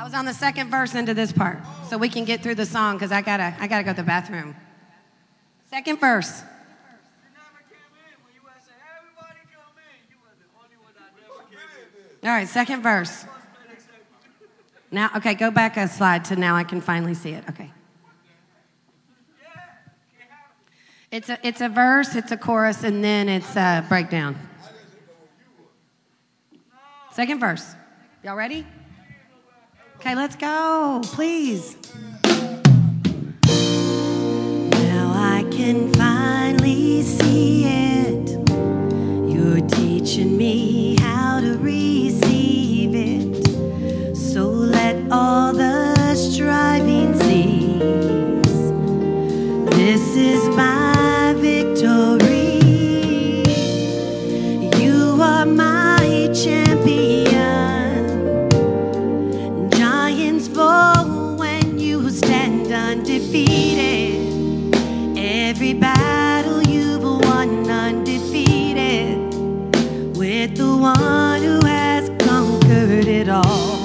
was on the second verse into this part, so we can get through the song because I gotta go to the bathroom. Second verse. All right, second verse. Now, okay, go back a slide to now I can finally see it. Okay. It's a verse, it's a chorus, and then it's a breakdown. Second verse. Y'all ready? Okay, let's go, please. Now I can finally see it. You're teaching me how to receive it. So let all the striving cease. This is my victory. You are my champion. Giants fall when you stand undefeated. Every battle you've won undefeated. With the one who has conquered it all.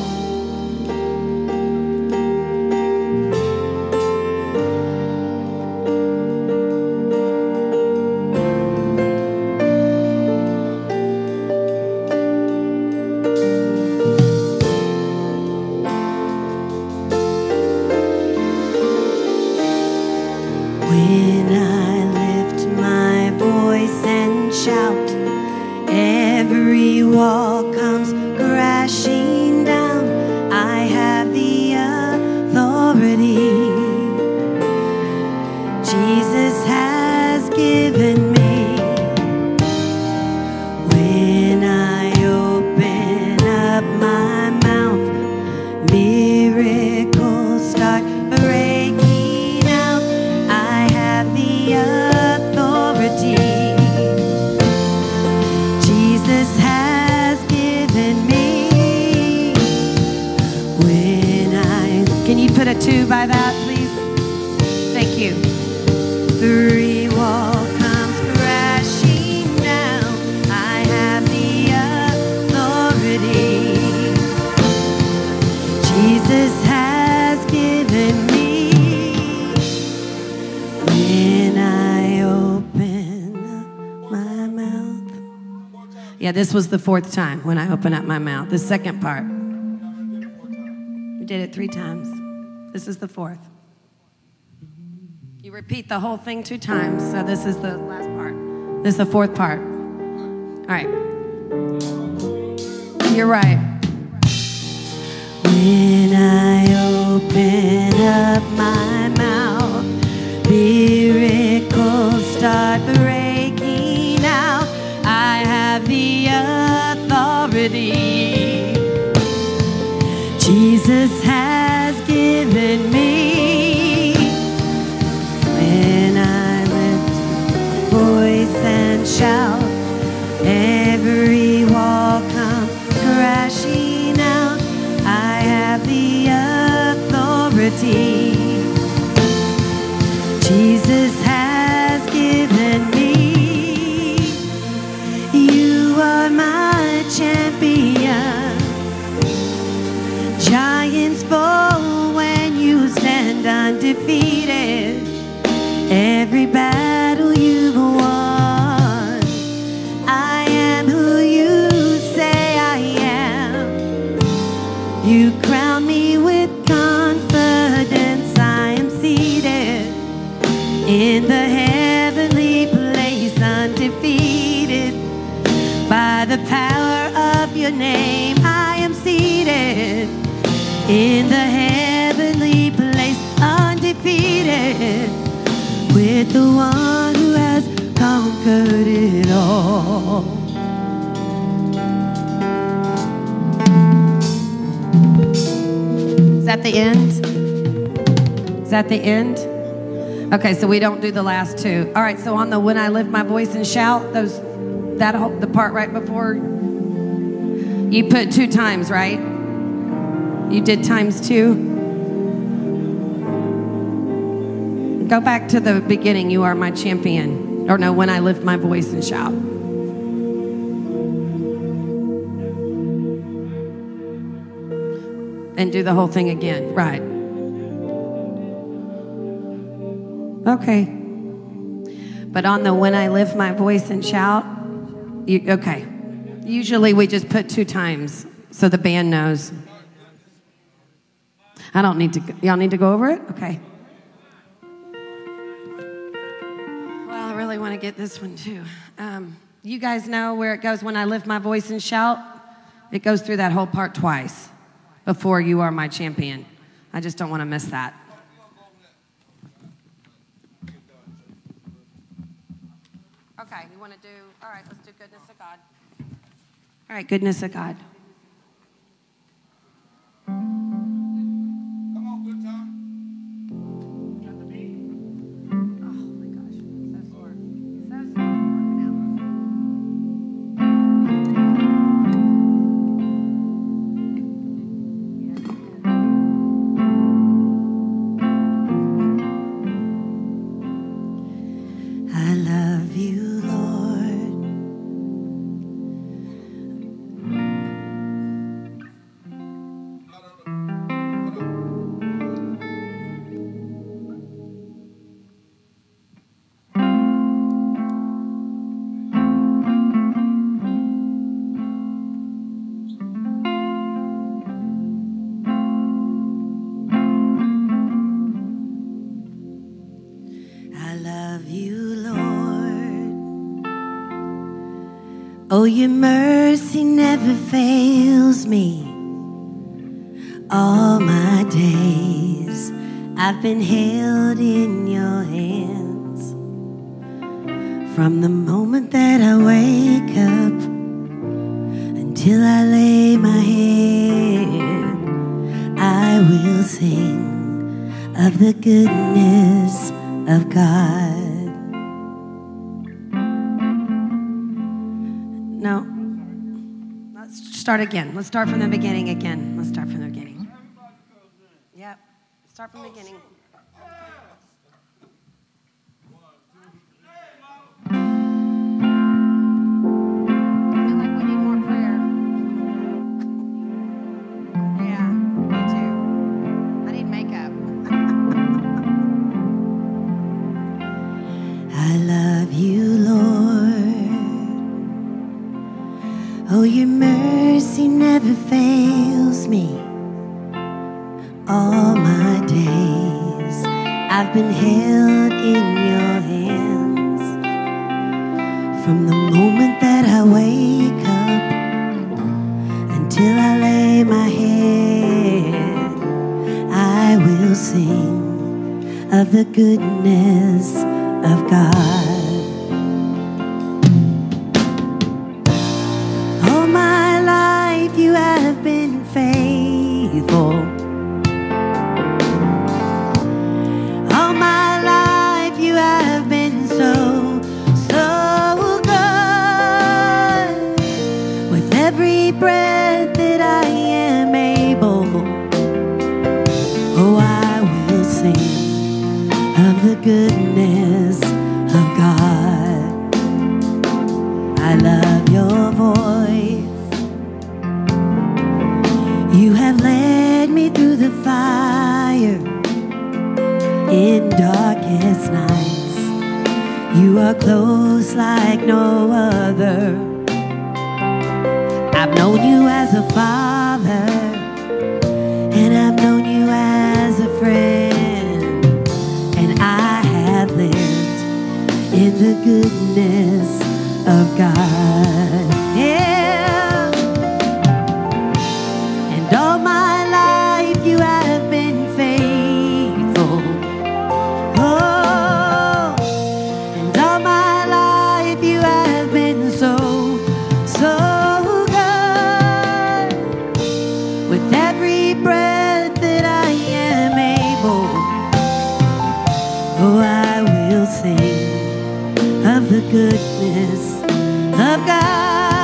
When I lift my voice and shout, every wall comes crashing down. I have the authority Jesus has given me. When I open up my mouth, miracles start breaking out. I have the authority Jesus has given me. When can you put a 2 by that, please? Thank you. 3 wall comes crashing down. I have the authority Jesus has given me. When I open up my mouth. Yeah, this was the 4th time when I open up my mouth. The second part. We did it 3 times. This is the 4th. You repeat the whole thing 2 times, so this is the last part. This is the 4th part. All right. You're right. When I open up my mouth, miracles start breaking out. I have the authority Jesus has given me. When I lift voice and shout, every wall comes crashing out. I have the authority Jesus has given me. You are my champion. Giants fall when you stand undefeated. Every battle you've won. I am who you say I am. You crown me with confidence. I am seated in the heavenly place, undefeated. By the power of your name, I am seated in the heavenly place, undefeated. With the one who has conquered it all. Is that the end? Is that the end? Okay, so we don't do the last 2. All right, so on the when I lift my voice and shout, the part right before, you put 2 times, right? You did times 2. Go back to the beginning. You are my champion. Or no, when I lift my voice and shout. and do the whole thing again. Right. Okay. But on the when I lift my voice and shout, okay. Usually we just put 2 times so the band knows. I don't need to, y'all need to go over it? Okay. Well, I really want to get this one too. You guys know where it goes when I lift my voice and shout? It goes through that whole part twice before you are my champion. I just don't want to miss that. Okay, you want to do, all right, let's do Goodness of God. All right, Goodness of God. Come on, good time. Got the beat? Oh my gosh, so sore. So sore. Working out. I love you, Lord. I love you, Lord. Oh, your mercy never fails me. All my days I've been held in your hands. From the moment that I wake up until I lay my head, I will sing of the goodness of God. No. Let's start again. Let's start from the beginning again. Let's start from the beginning. Yep. Start from the beginning. I feel like we need more prayer. Yeah, me too. I need makeup. I love you, Lord. Oh, your mercy never fails me. All my days I've been held in your hands. From the moment that I wake up until I lay my head, I will sing of the goodness of God. All my life you have been faithful. All my life you have been so, so good. With every breath that I am able, oh, I will sing of the goodness of God. I love your voice. You have led me through the fire in darkest nights. You are close like no other. I've known you as a father, and I've known you as a friend, and I have lived in the goodness of God. Yeah. And all my life you have been faithful. Oh, and all my life you have been so, so good. With every breath that I am able, oh, I will sing of the goodness of God.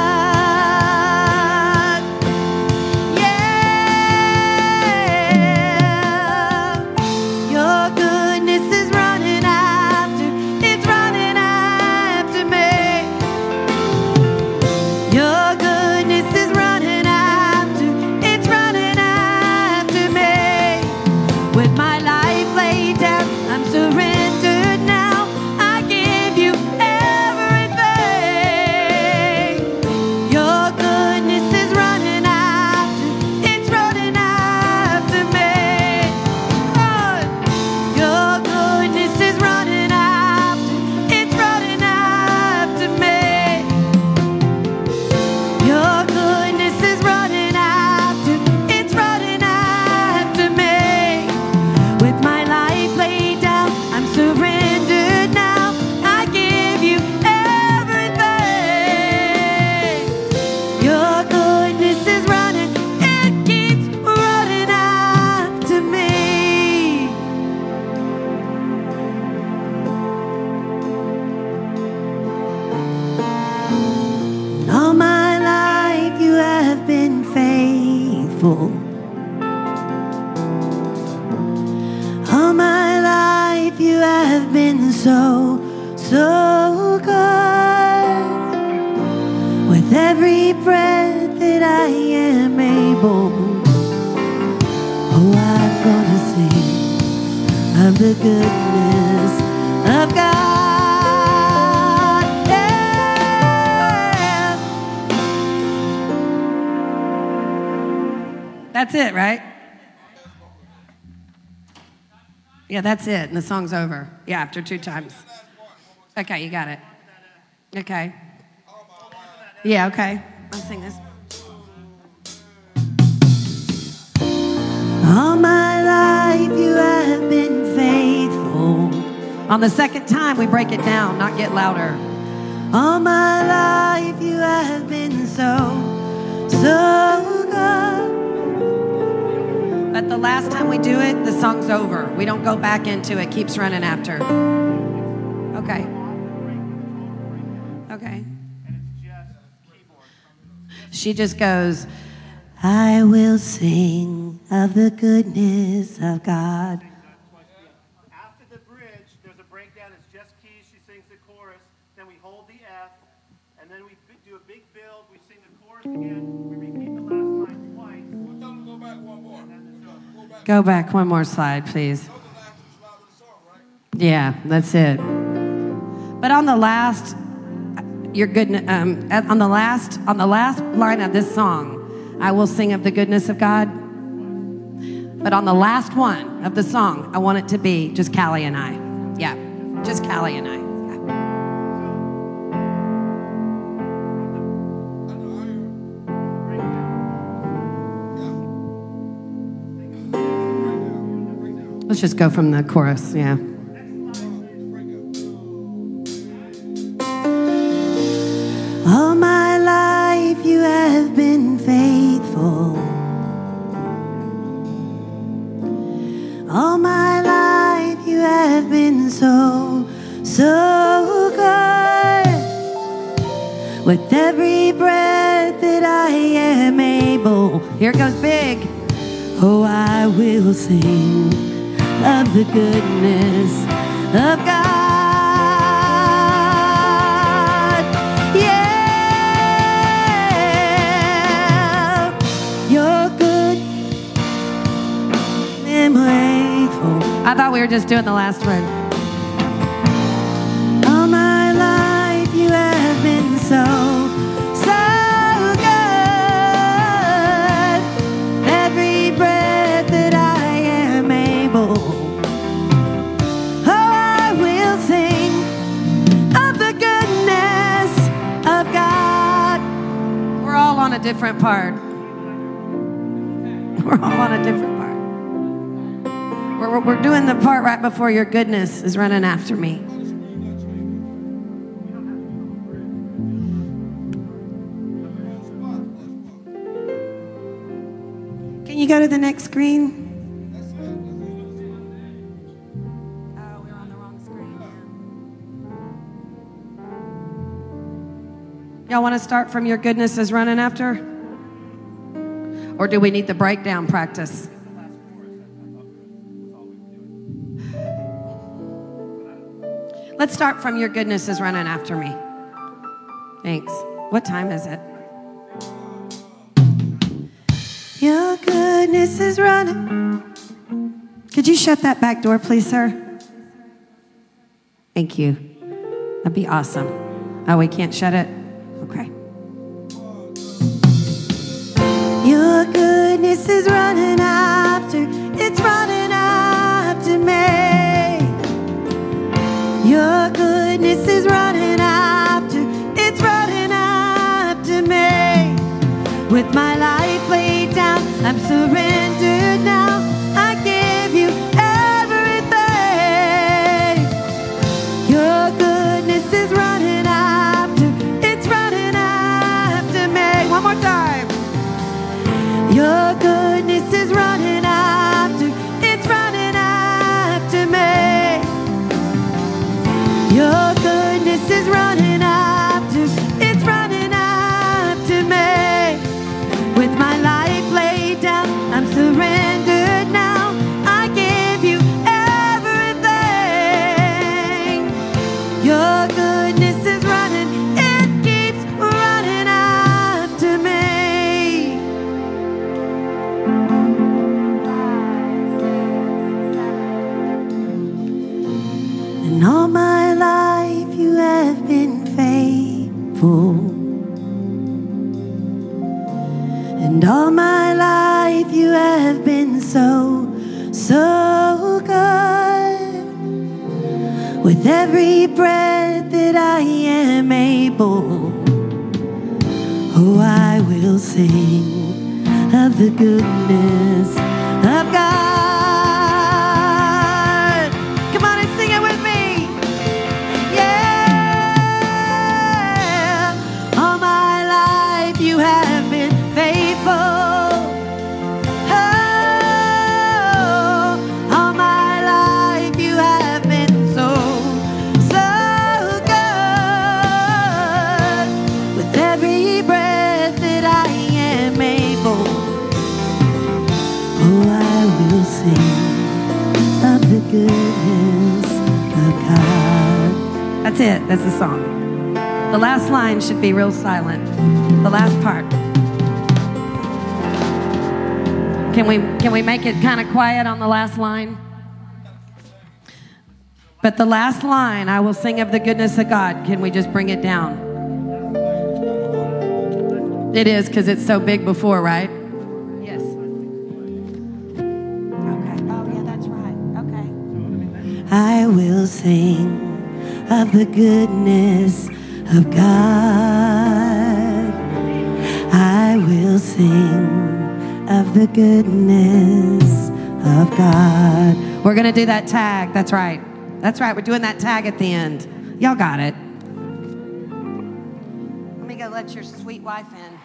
faithful. All my life you have been so, so good. With every breath that I am able, oh, I'm gonna sing of the goodness of God. Yeah. That's it, right? Yeah, that's it. And the song's over. Yeah, after 2 times. Okay, you got it. Okay. Yeah, okay. I'll sing this. All my life you have been faithful. On the second time, we break it down, not get louder. All my life you have been so, so good. But the last time we do it, the song's over. We don't go back into it. Keeps running after. Okay. Okay. She just goes, I will sing of the goodness of God. After the bridge, there's a breakdown. It's just keys. She sings the chorus. Then we hold the F. And then we do a big build. We sing the chorus again. We repeat the last line twice. We'll tell them to go back one more. Go back one more slide, please. Yeah, that's it. But on the last, your goodness, on the last line of this song, I will sing of the goodness of God. But on the last one of the song, I want it to be just Callie and I. Yeah, just Callie and I. Let's just go from the chorus, yeah. All my life you have been faithful. All my life you have been so, so good. With every breath that I am able, here it goes big. Oh, I will sing of the goodness of God. Yeah, you're good and faithful. I thought we were just doing the last one. All my life you have been so, so good. Every breath that I am able, oh, I will sing of the goodness of God. We're all on a different part. We're all on a different part. We're doing the part right before your goodness is running after me. Can you go to the next screen? Oh, we're on the wrong screen. Y'all want to start from your goodness is running after? Or do we need the breakdown practice? Let's start from your goodness is running after me. Thanks. What time is it? Your goodness is running. Could you shut that back door, please, sir? Thank you. That'd be awesome. Oh, we can't shut it? Okay. Your goodness is running after, it's running after me. Your goodness is running after, it's running after me. With my life laid down, I'm surrendered now. I give you everything. Your goodness is running after, it's running after me. One more time. Your goodness is running after, it's running after me. Your goodness is running after, it's running after me. With my life laid down, And all my life you have been so, so good. With every breath that I am able, oh, I will sing of the goodness of God. Come on and sing it with me. Yeah. All my life you have been faithful. Oh, all my life you have been so, so good. With every breath that I am able, oh, I will sing of the goodness of God. That's it. That's the song. The last line should be real silent. The last part. Can we make it kind of quiet on the last line? But the last line, I will sing of the goodness of God. Can we just bring it down? It is, because it's so big before, right? Yes. Okay. Oh, yeah, that's right. Okay. I will sing of the goodness of God. I will sing of the goodness of God. We're going to do that tag. That's right. That's right. We're doing that tag at the end. Y'all got it. Let me go let your sweet wife in.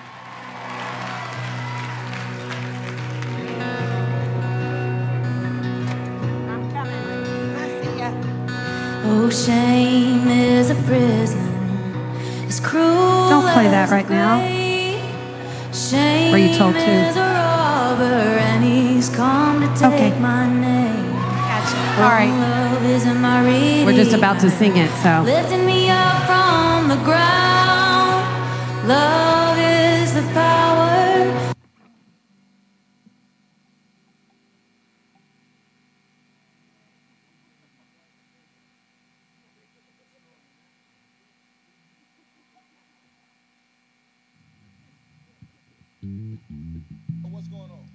I'm coming. I see ya. Oh, shame is a prison. It's cruel. Don't play that right now. Shame Were you told to? is a robber, and he's come to take my name. Gotcha. All right. Love is in my reading. We're just about to sing it, so. Lifting me up from the ground. Love is the power. What's going on?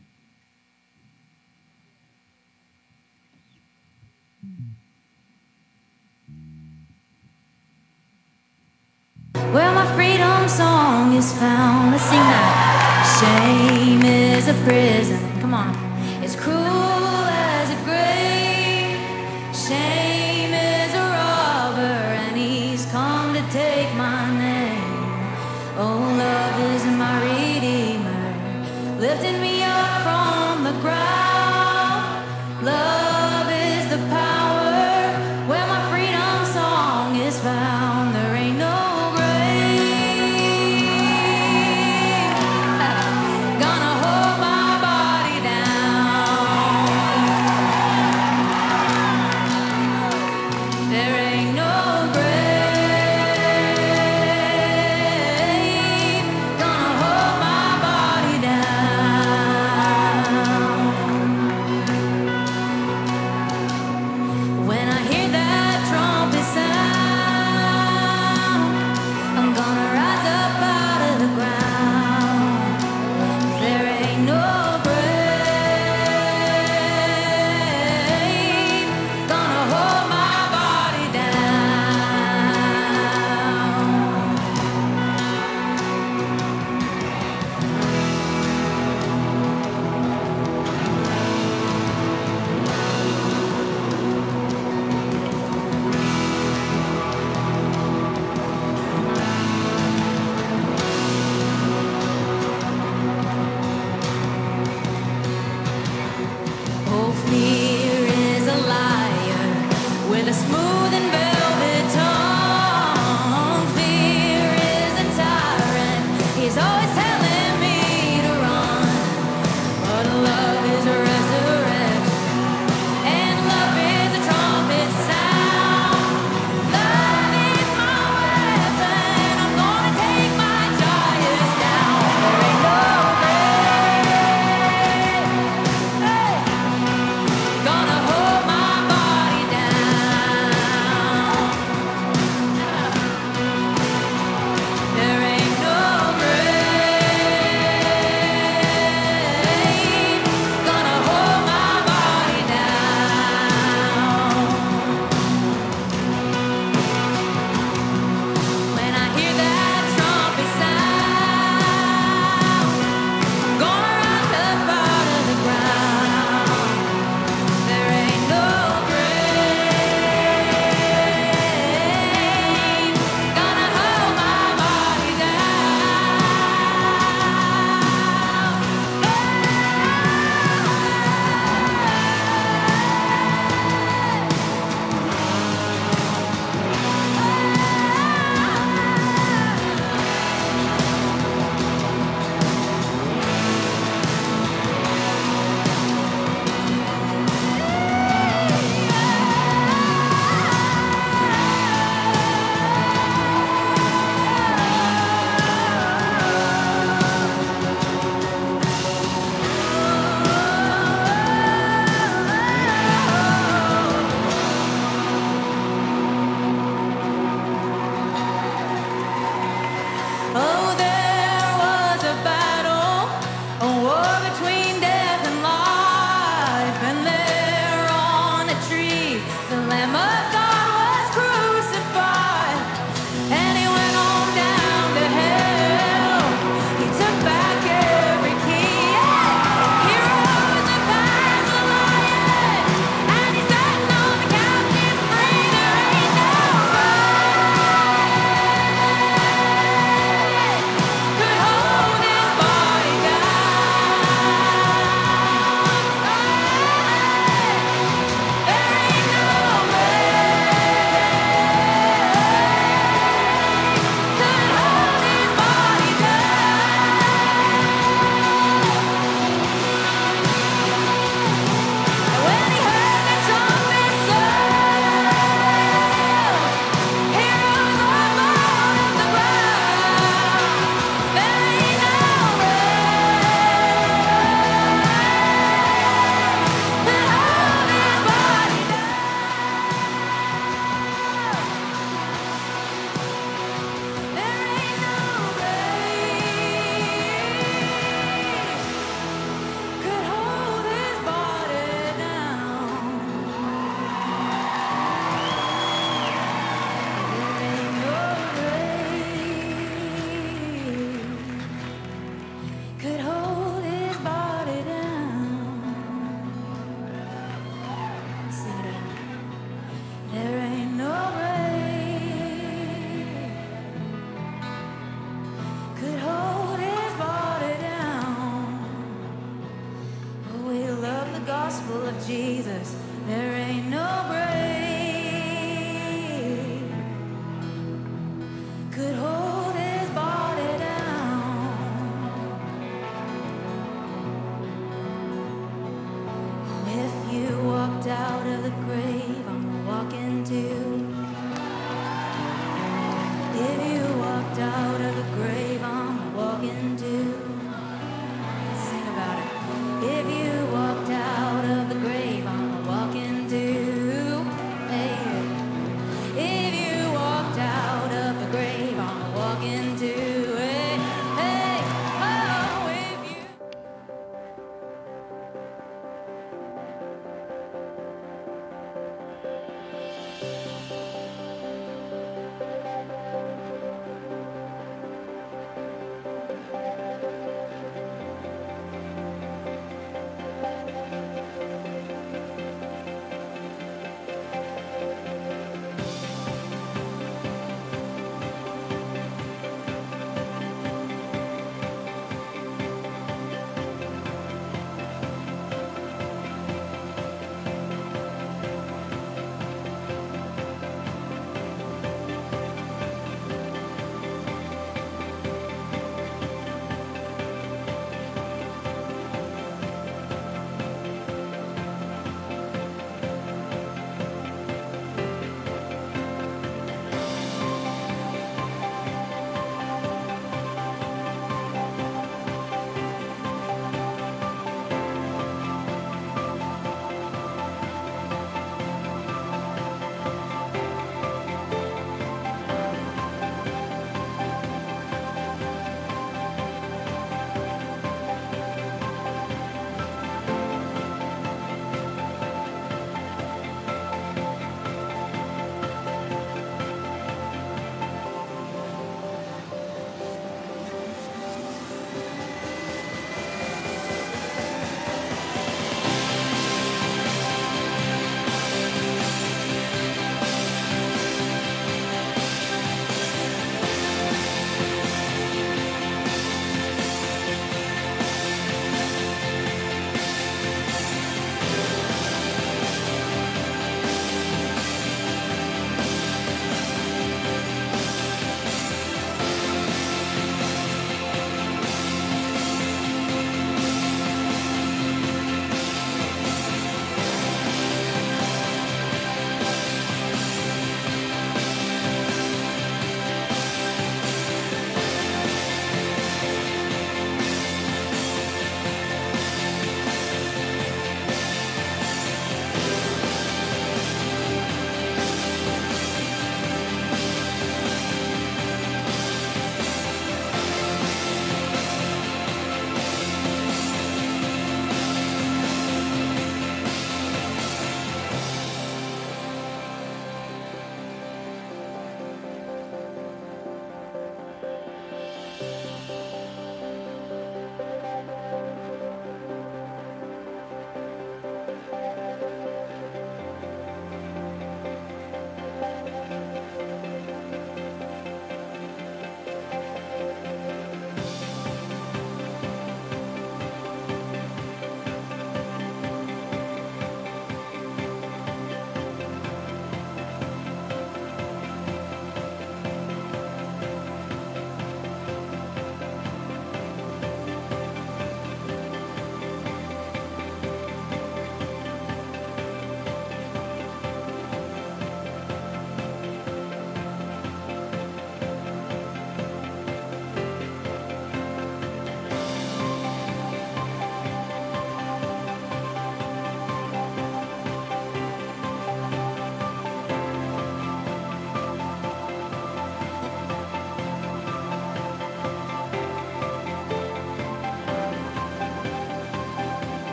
Where my freedom song is found. Let's sing that. Shame is a prison. Come on. It's cruel as a grave. Shame is a robber, and he's come to take my name. Oh, love is my redeemer, lifting me up from the ground. Love is the power. Where my freedom song is found, there ain't no gonna hold my body down. There ain't no grave gonna hold my body down.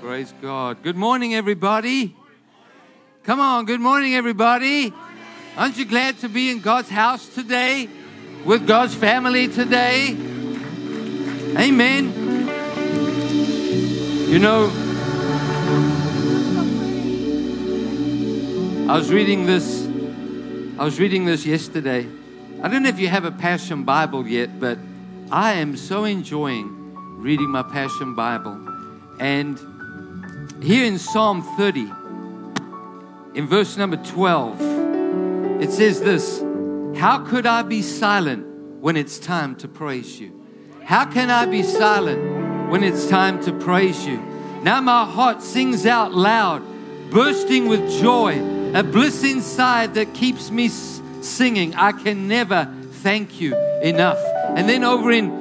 Praise God. Good morning, everybody. Come on, good morning, everybody. Aren't you glad to be in God's house today, with God's family today? Amen. You know, I was reading this yesterday. I don't know if you have a Passion Bible yet, but I am so enjoying reading my Passion Bible. And here in Psalm 30, in verse number 12, it says this: how could I be silent when it's time to praise you? How can I be silent when it's time to praise you? Now my heart sings out loud, bursting with joy, a bliss inside that keeps me singing. I can never thank you enough. And then over in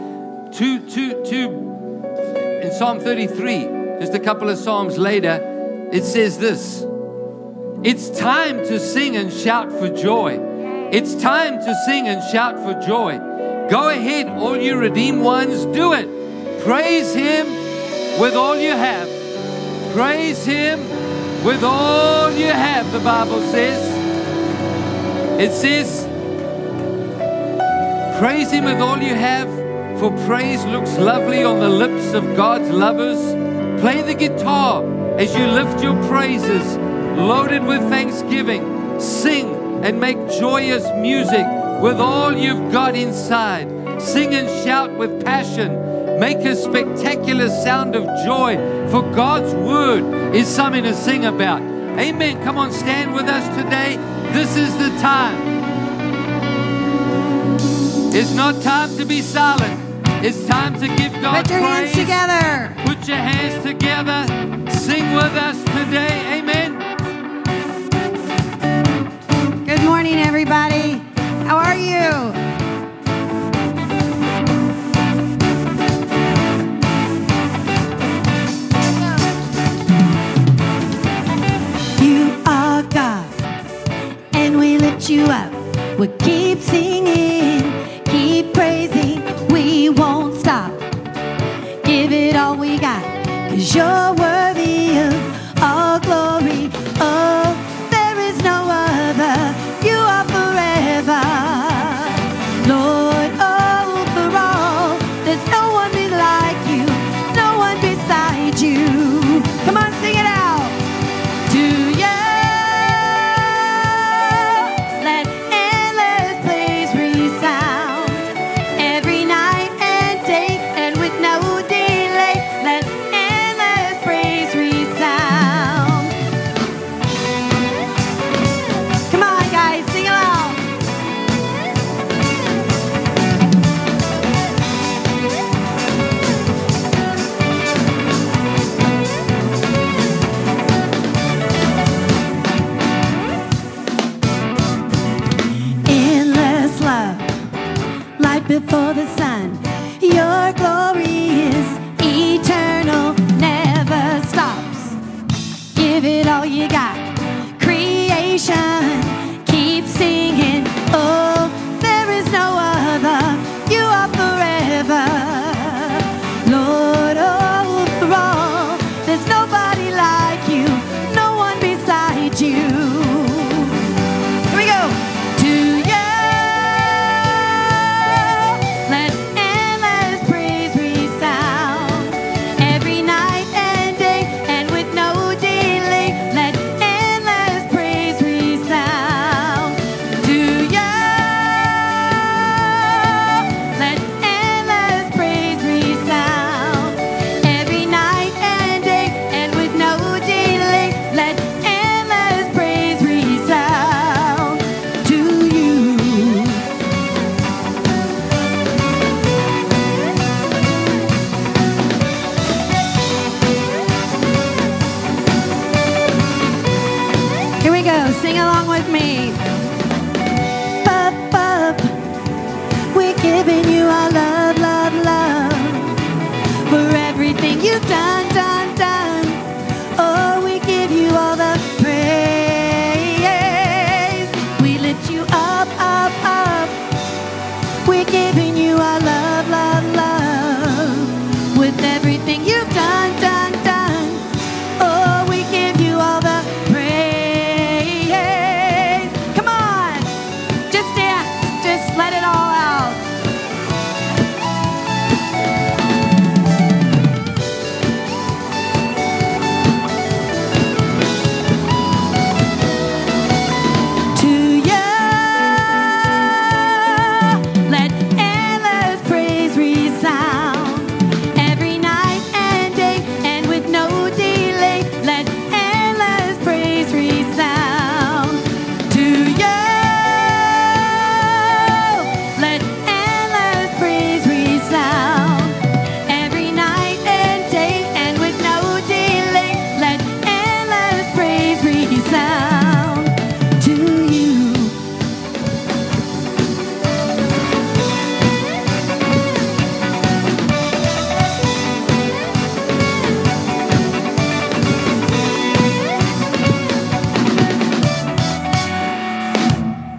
in Psalm 33, just a couple of Psalms later, it says this: it's time to sing and shout for joy. It's time to sing and shout for joy. Go ahead, all you redeemed ones, do it. Praise Him with all you have. Praise Him with all you have, the Bible says. It says, praise Him with all you have, for praise looks lovely on the lips of God's lovers. Play the guitar as you lift your praises, loaded with thanksgiving. Sing and make joyous music with all you've got inside. Sing and shout with passion. Make a spectacular sound of joy, for God's word is something to sing about. Amen. Come on, stand with us today. This is the time. It's not time to be silent. It's time to give God praise. Put your hands together. Put your hands together. Sing with us today. Amen. Good morning, everybody. How are you? You are God, and we lift you up. We'll keep singing, keep praising. We won't stop. Give it all we got, 'cause you're worthy of all glory. Oh, there is no other. You are forever, Lord, overall. There's no one be like you, no one beside you. Come on, sing it out. To you, let endless praise resound every night and day, and with no delay. Let endless praise resound. Come on, guys, sing along. Endless love, light before the sun. Your glory is eternal, never stops. Give it all you got. Creation, keep singing. Oh, there is no other. You are forever, Lord, overall. There's nobody like you, no one beside you. Here we go. To you, let endless praise resound every night and day, and with no delay. Let endless praise resound. To you, let endless praise resound every night and day, and with no delay. Let endless praise resound to you. Here we go. Sing along with me. Up, up. We're giving you our love, love, love, for everything you've done, done, done. Oh, we give you all the praise. We lift you up, up, up. We're giving you our love, love, love, with everything you've done, done, done.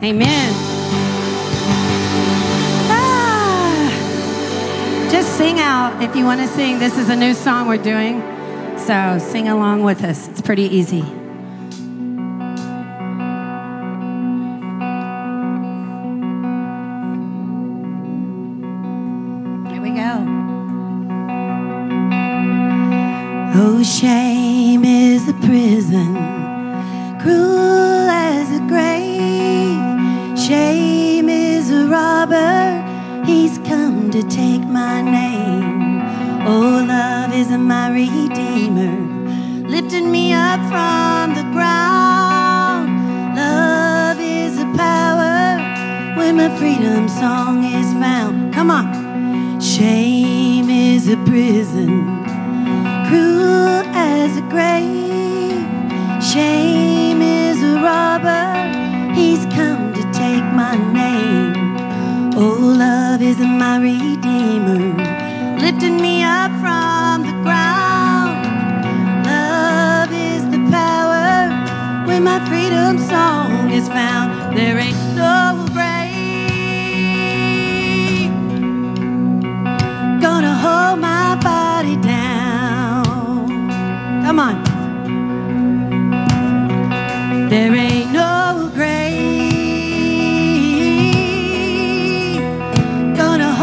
Amen. Just sing out if you want to sing. This is a new song we're doing, so sing along with us. It's pretty easy. Here we go. Oh, shame is a prison, cruel as a grave. Shame is a robber, he's come to take my name. Oh, love is my redeemer, lifting me up from the ground. Love is a power when my freedom song is found. Come on. Shame is a prison, cruel as a grave. Shame is a robber, he's come to take my name. Oh, love is my redeemer, lifting me up from the ground. Love is the power when my freedom song is found. There ain't no grave gonna hold my body down. Come on. There ain't no grave gonna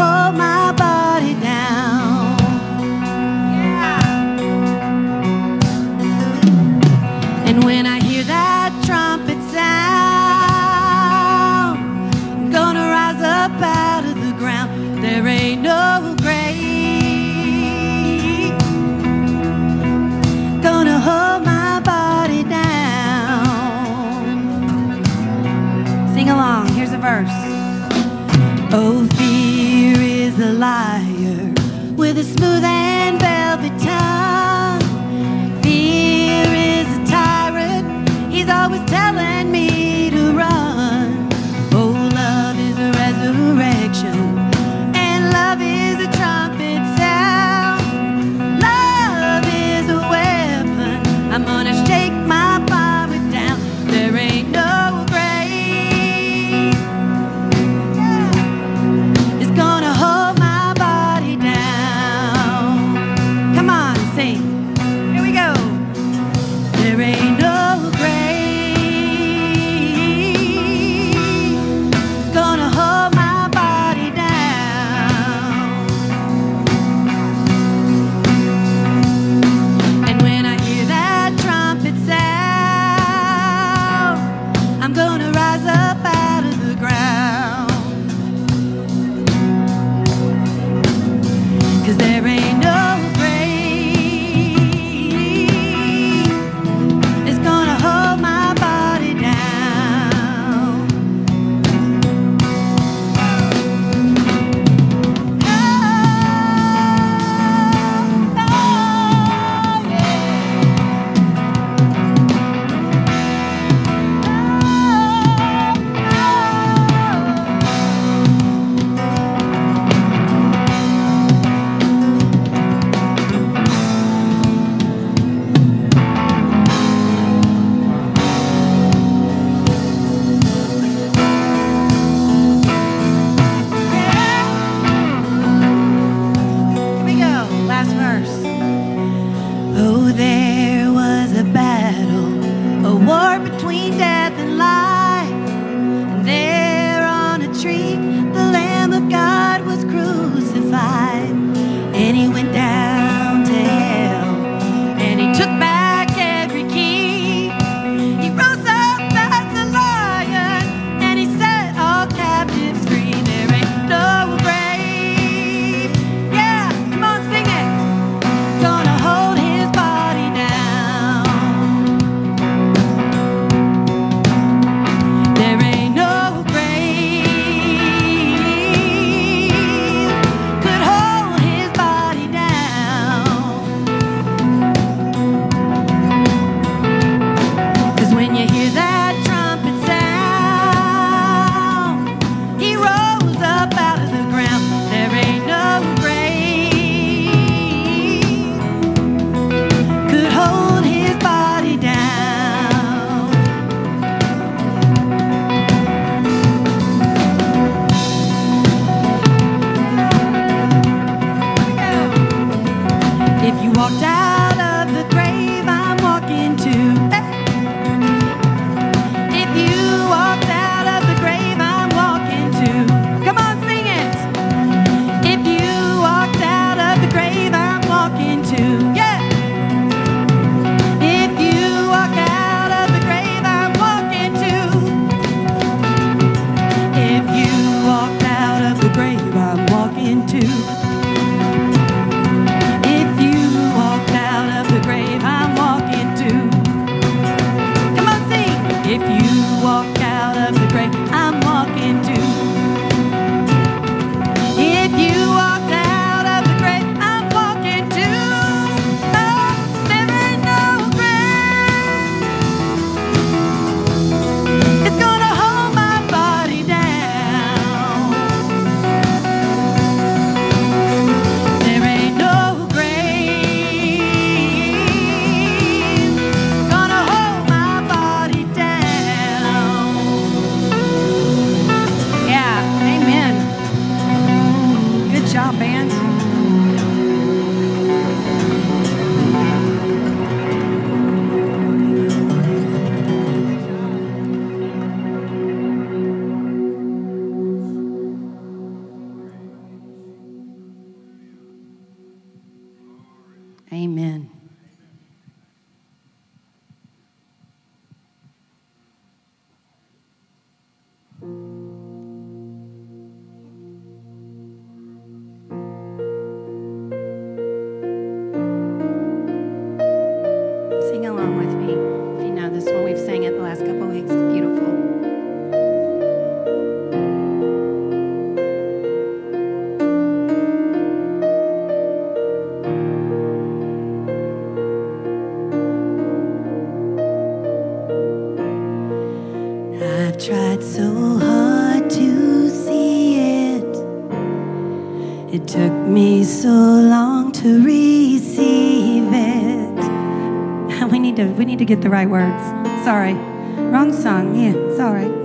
walked out of the grave I'm walking to. If you walked out of the grave I'm walking to. Come on, sing it. If you walked out of the grave I'm walking to. Yeah. If you walk out of the grave I'm walking to. If you walked out of the grave I'm walking to. If you walked out of the grave I'm walking to. Come on, sing. If you walk out of the grave I'm walking to. If you walked out of the grave I'm walking to. Oh, there ain't no grave. It's gonna hold my body down. There ain't no grave gonna hold my body down. Yeah, amen. Good job, band. Amen. Sing along with me. If you know this one, we've sang it the last couple of weeks. It's beautiful. I've tried so hard to see it. It took me so long to receive it. We need to get the right words. Sorry. Wrong song. Yeah, it's all right.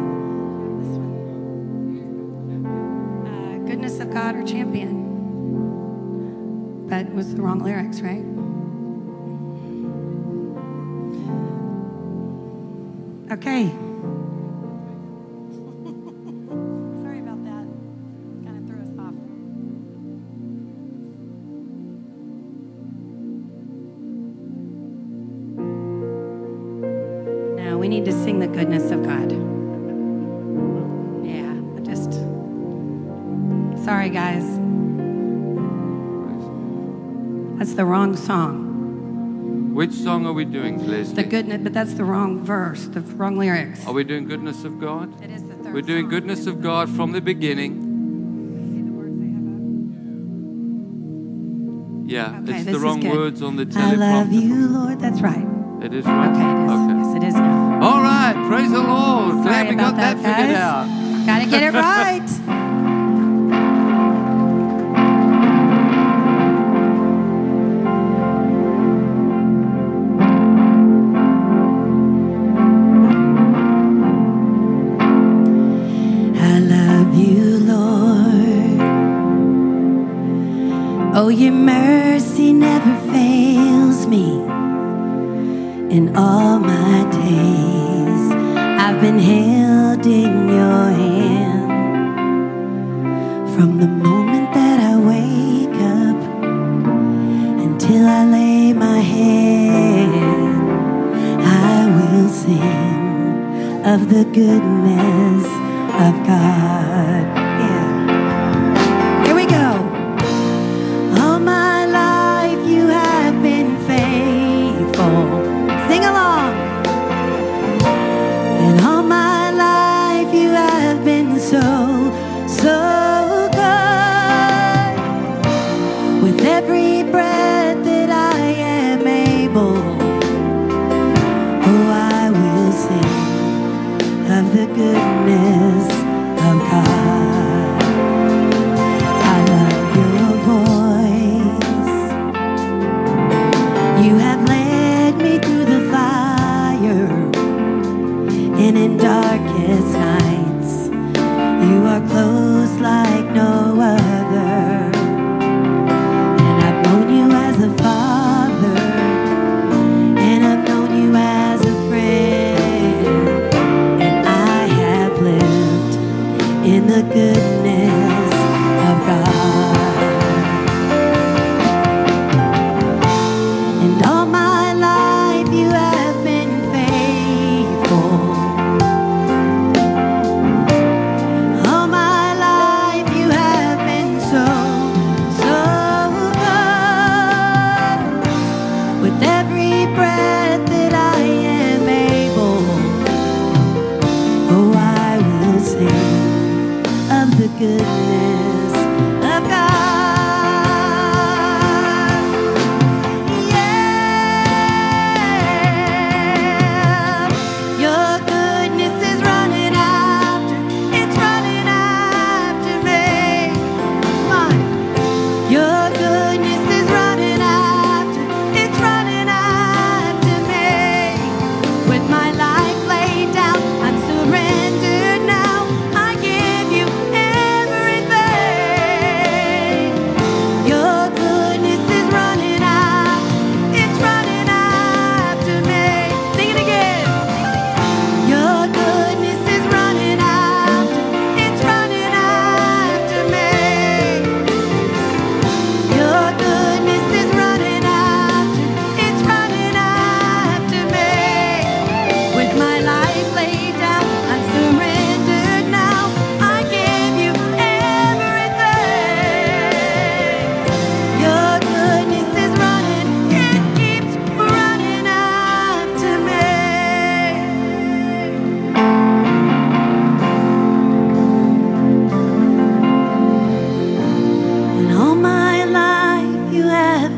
Goodness of God or Champion. But it was the wrong lyrics, right? Okay. Sorry about that. Kind of threw us off. No, we need to sing the goodness of God. Yeah, sorry, guys. That's the wrong song. Which song are we doing, Leslie? The goodness, but that's the wrong verse, the wrong lyrics. Are we doing Goodness of God? It is the third We're doing song. Goodness of God from the beginning. See the words they have up? Yeah, Okay, it's this the is wrong good. words on the I teleprompter. love you, Lord. That's right. It is right? Okay, it is. Yes, it is now. All right, praise the Lord. Sorry Glad we got about that figured guys. out. Got to get it right. I love you, Lord. Oh, your mercy never fails me. In all my days, I've been held in your hand. From the moment that I wake up until I lay my head, I will sing of the goodness of God. Yeah. Here we go. All my life you have been faithful. Sing along. And all my life you have been so, so good. With every breath that I am able, oh, I will sing of the goodness of God.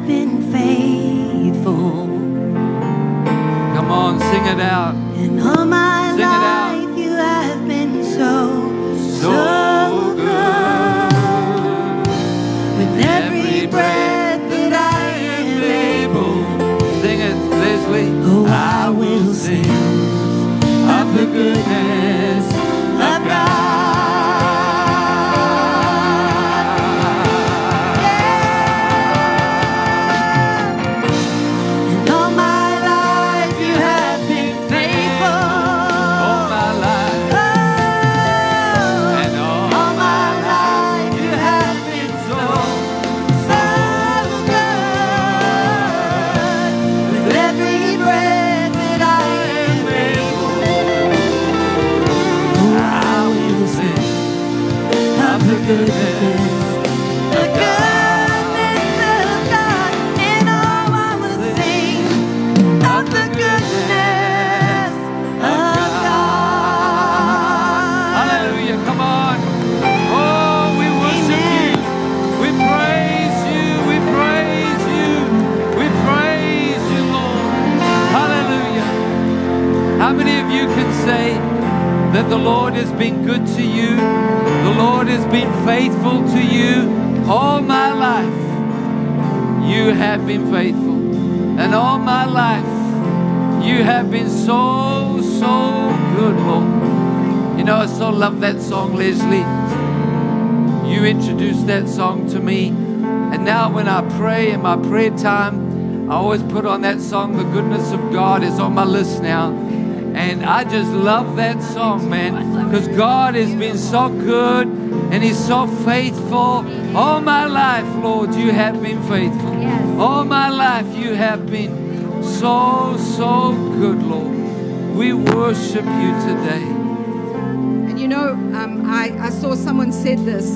been faithful. Come on, sing it out. And all my Sing it out. life you have been so good. With every breath that I am able, Sing it, Leslie. oh, I will sing of the goodness of God. And all my life you have been faithful. All my life. Oh, And all my life you have been so good. With every breath that I am able, oh, I will sing of the goodness of God. And oh, I will sing of the goodness of God. Hallelujah. Come on. Oh, we worship you. We praise you. We praise you. We praise you, Lord. Hallelujah. How many of you can say that the Lord has been good to you? The Lord has been faithful to you all my life. You have been faithful. And all my life, you have been so, so good, Lord. You know, I so love that song, Leslie. You introduced that song to me. And now when I pray in my prayer time, I always put on that song, The Goodness of God is on my list now. And I just love that song, man, because God has been so good and He's so faithful. All my life, Lord, you have been faithful. All my life, you have been so, so good, Lord. We worship you today. And you know, I saw someone said this.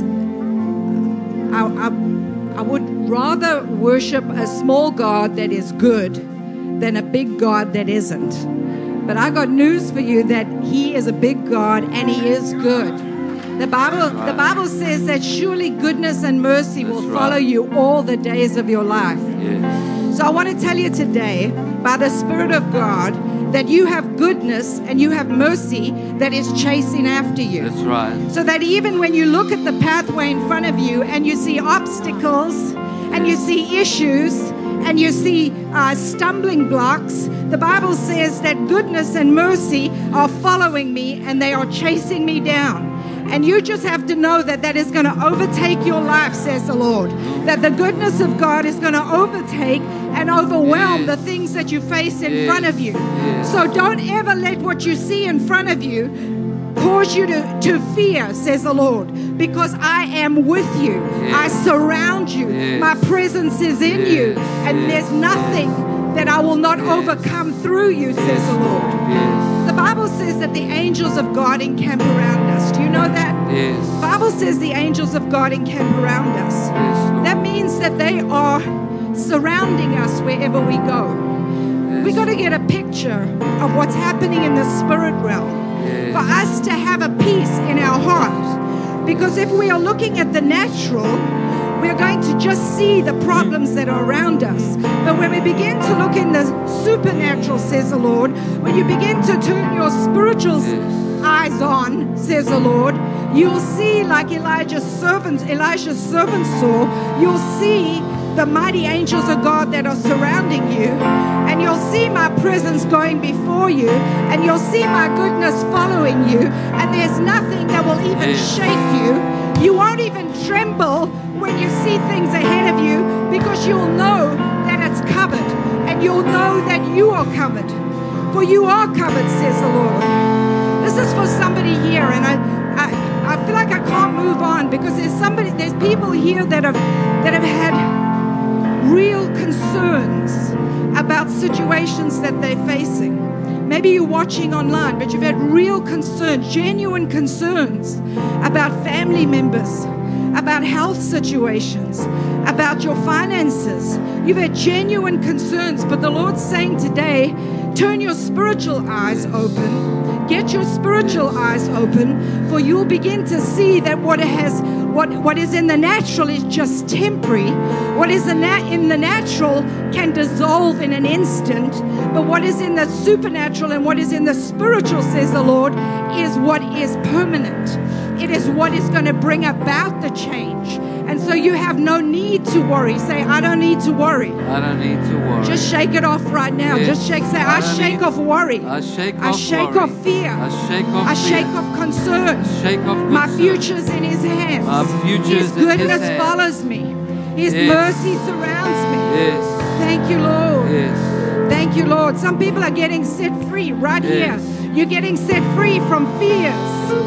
I would rather worship a small God that is good than a big God that isn't. But I got news for you that He is a big God and He is good. The Bible says that surely goodness and mercy will follow you all the days of your life. Yes. So I want to tell you today, by the Spirit of God, that you have goodness and you have mercy that is chasing after you. That's right. So that even when you look at the pathway in front of you and you see obstacles and you see issues and you see stumbling blocks, the Bible says that goodness and mercy are following me and they are chasing me down. And you just have to know that that is going to overtake your life, says the Lord. That the goodness of God is going to overtake and overwhelm the things that you face in front of you. So don't ever let what you see in front of you cause you to fear, says the Lord. Because I am with you. I surround you. My presence is in you. And there's nothing that I will not overcome through you, says the Lord. The Bible says that the angels of God encamp around us. Do you know that? Yes. The Bible says the angels of God encamp around us. Yes, Lord. That means that they are surrounding us wherever we go. Yes. We got to get a picture of what's happening in the spirit realm for us to have a peace in our heart. Because if we are looking at the natural, we're going to just see the problems that are around us. But when we begin to look in the supernatural, says the Lord, when you begin to turn your spiritual eyes on, says the Lord, you'll see like Elisha's servant saw, you'll see the mighty angels of God that are surrounding you, and you'll see my presence going before you, and you'll see my goodness following you, and there's nothing that will even shake you. You won't even tremble when you see things ahead of you, because you'll know that it's covered, and you'll know that you are covered. For you are covered, says the Lord. This is for somebody here, and I feel like I can't move on, because there's people here that have had real concerns about situations that they're facing. Maybe you're watching online, but you've had real concerns, genuine concerns about family members, about health situations, about your finances. You've had genuine concerns, but the Lord's saying today, turn your spiritual eyes open. Get your spiritual eyes open, for you'll begin to see that what What is in the natural is just temporary. What is in the natural can dissolve in an instant. But what is in the supernatural and what is in the spiritual, says the Lord, is what is permanent. It is what is going to bring about the change. And so you have no need to worry. Say, I don't need to worry. I don't need to worry. Just shake it off right now. Yes. Just shake. Say, I shake off worry. I shake I off shake worry. off fear. I shake off I fear. shake off concern. I shake off My concern. future's in His hands. My future's His in His goodness hands. follows me. His Yes. mercy surrounds me. Yes. Thank you, Lord. Yes. Thank you, Lord. Some people are getting set free right Yes. here. You're getting set free from fears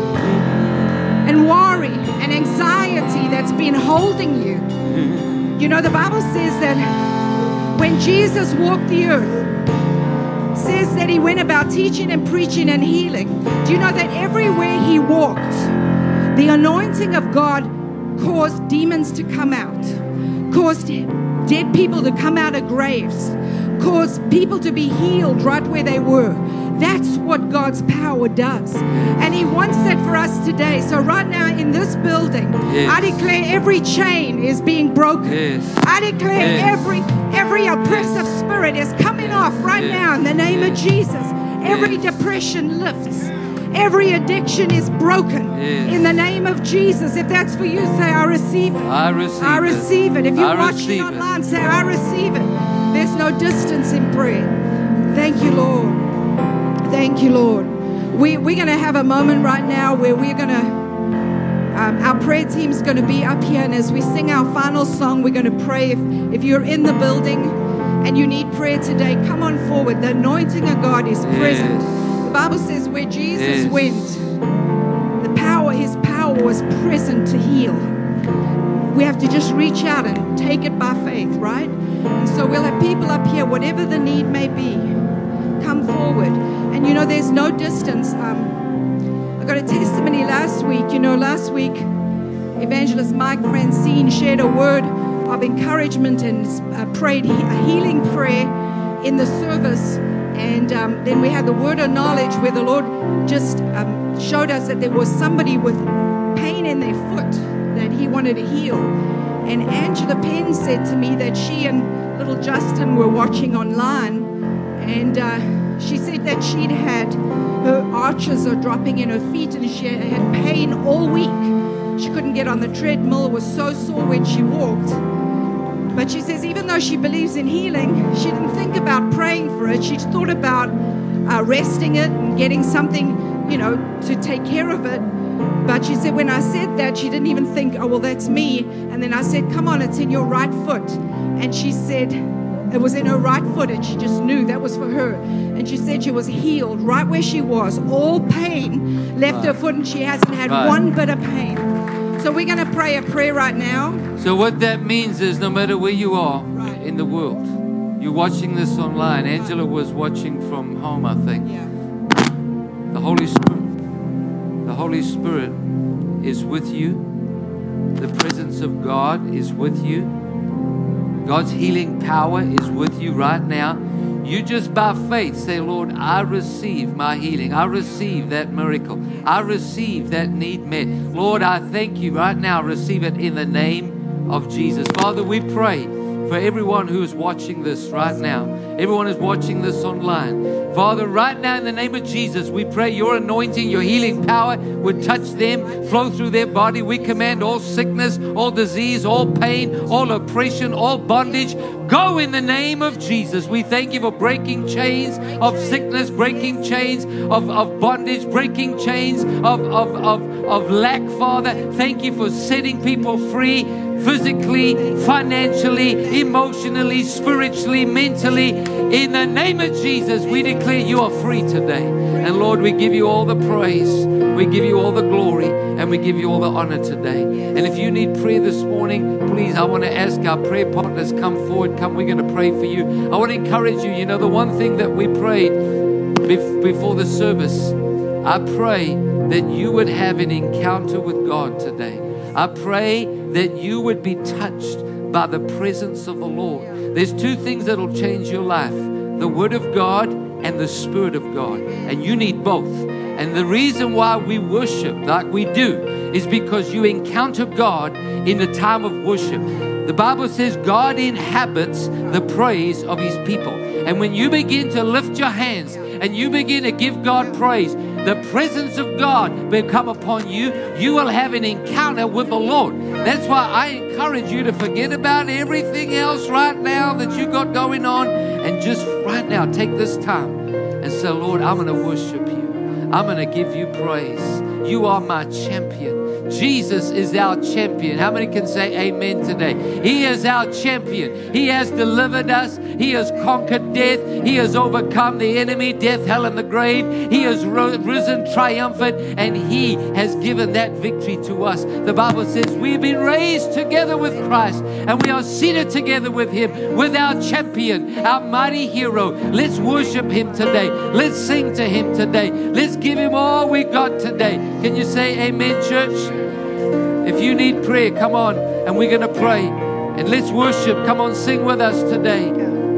and worry and anxiety that's been holding you. You know, the Bible says that when Jesus walked the earth, says that He went about teaching and preaching and healing. Do you know that everywhere He walked, the anointing of God caused demons to come out, caused dead people to come out of graves, caused people to be healed right where they were. That's what God's power does. And He wants that for us today. So right now in this building, Yes. I declare every chain is being broken. Yes. I declare Yes. every oppressive spirit is coming off right Yes. now in the name of Jesus. Every Yes. depression lifts. Every addiction is broken Yes. in the name of Jesus. If that's for you, say, I receive it. I receive I it. receive it. If you're I watching receive it. online, say, I receive it. There's no distance in prayer. Thank you, Lord. Thank you, Lord. We're going to have a moment right now where we're going to, our prayer team's going to be up here. And as we sing our final song, we're going to pray. If you're in the building and you need prayer today, come on forward. The anointing of God is present. The Bible says where Jesus Yes. went, His power was present to heal. We have to just reach out and take it by faith, right? And so we'll have people up here, whatever the need may be, come forward. And you know, there's no distance. I got a testimony last week. You know, last week, Evangelist Mike Francine shared a word of encouragement and prayed a healing prayer in the service. And then we had the word of knowledge where the Lord just showed us that there was somebody with pain in their foot that He wanted to heal. And Angela Penn said to me that she and little Justin were watching online, and she said that she'd had, her arches are dropping in her feet, and she had pain all week. She couldn't get on the treadmill, was so sore when she walked. But she says even though she believes in healing, she didn't think about praying for it. She thought about resting it and getting something, you know, to take care of it. But she said when I said that, she didn't even think, oh, well, that's me. And then I said, come on, it's in your right foot. And she said it was in her right foot, and she just knew that was for her. And she said she was healed right where she was. All pain left her foot, and she hasn't had one bit of pain. So we're going to pray a prayer right now. So what that means is no matter where you are Right. in the world, you're watching this online. Angela was watching from home, I think. Yeah. The Holy Spirit is with you. The presence of God is with you. God's healing power is with you right now. You just by faith say, Lord, I receive my healing. I receive that miracle. I receive that need met. Lord, I thank you right now. Receive it in the name of Jesus. Father, we pray for everyone who is watching this right now. Everyone who's watching this online. Father, right now in the name of Jesus, we pray your anointing, your healing power would touch them, flow through their body. We command all sickness, all disease, all pain, all oppression, all bondage, go in the name of Jesus. We thank you for breaking chains of sickness, breaking chains of bondage, breaking chains of lack, Father. Thank you for setting people free physically, financially, emotionally, spiritually, mentally. In the name of Jesus, we declare you are free today. And Lord, we give you all the praise, we give you all the glory, and we give you all the honor today. And if you need prayer this morning, please, I want to ask our prayer partners, come forward. Come, we're going to pray for you. I want to encourage you. You know, the one thing that we prayed before the service, I pray that you would have an encounter with God today. I pray that you would be touched by the presence of the Lord. There's two things that will change your life: the Word of God and the Spirit of God. And you need both. And the reason why we worship like we do is because you encounter God in the time of worship. The Bible says God inhabits the praise of His people. And when you begin to lift your hands and you begin to give God praise, the presence of God will come upon you. You will have an encounter with the Lord. That's why I encourage you to forget about everything else right now that you got going on, and just right now take this time and say, Lord, I'm going to worship you. I'm going to give you praise. You are my champion. Jesus is our champion. How many can say amen today? He is our champion. He has delivered us. He has conquered death. He has overcome the enemy, death, hell, and the grave. He has risen triumphant, and He has given that victory to us. The Bible says we've been raised together with Christ, and we are seated together with Him, with our champion, our mighty hero. Let's worship Him today. Let's sing to Him today. Let's give Him all we got today. Can you say amen, church? If you need prayer, come on, and we're going to pray. And let's worship. Come on, sing with us today.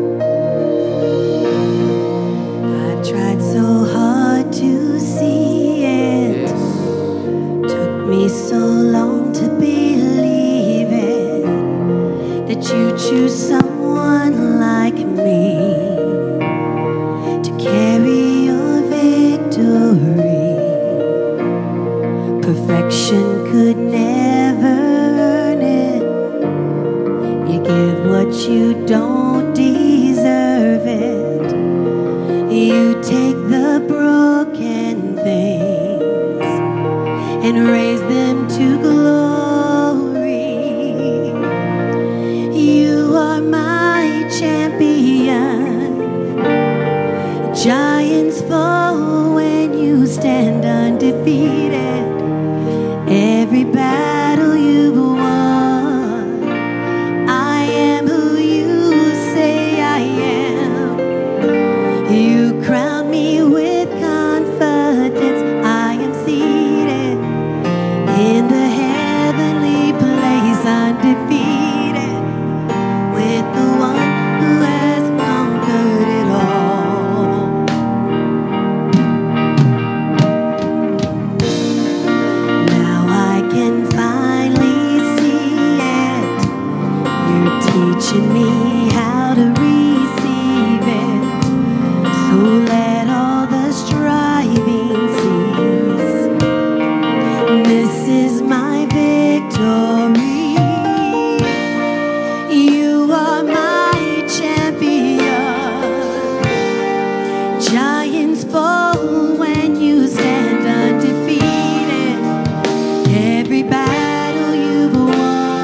I tried so hard to see it. Yes. Took me so long to believe it, that you choose someone like me to carry your victory. Perfection could never earn it. You give what you don't deserve it. You take the broken things and raise them to glory. You are my champion. Giants fall when you stand undefeated. Every battle you've won, I am who you say I am. You crown me with confidence. I am seated in the heavenly place, undefeated, with the one who has conquered it all. Teaching me how to receive it, so let all the striving cease. This is my victory. You are my champion. Giants fall when you stand undefeated. Every battle you've won,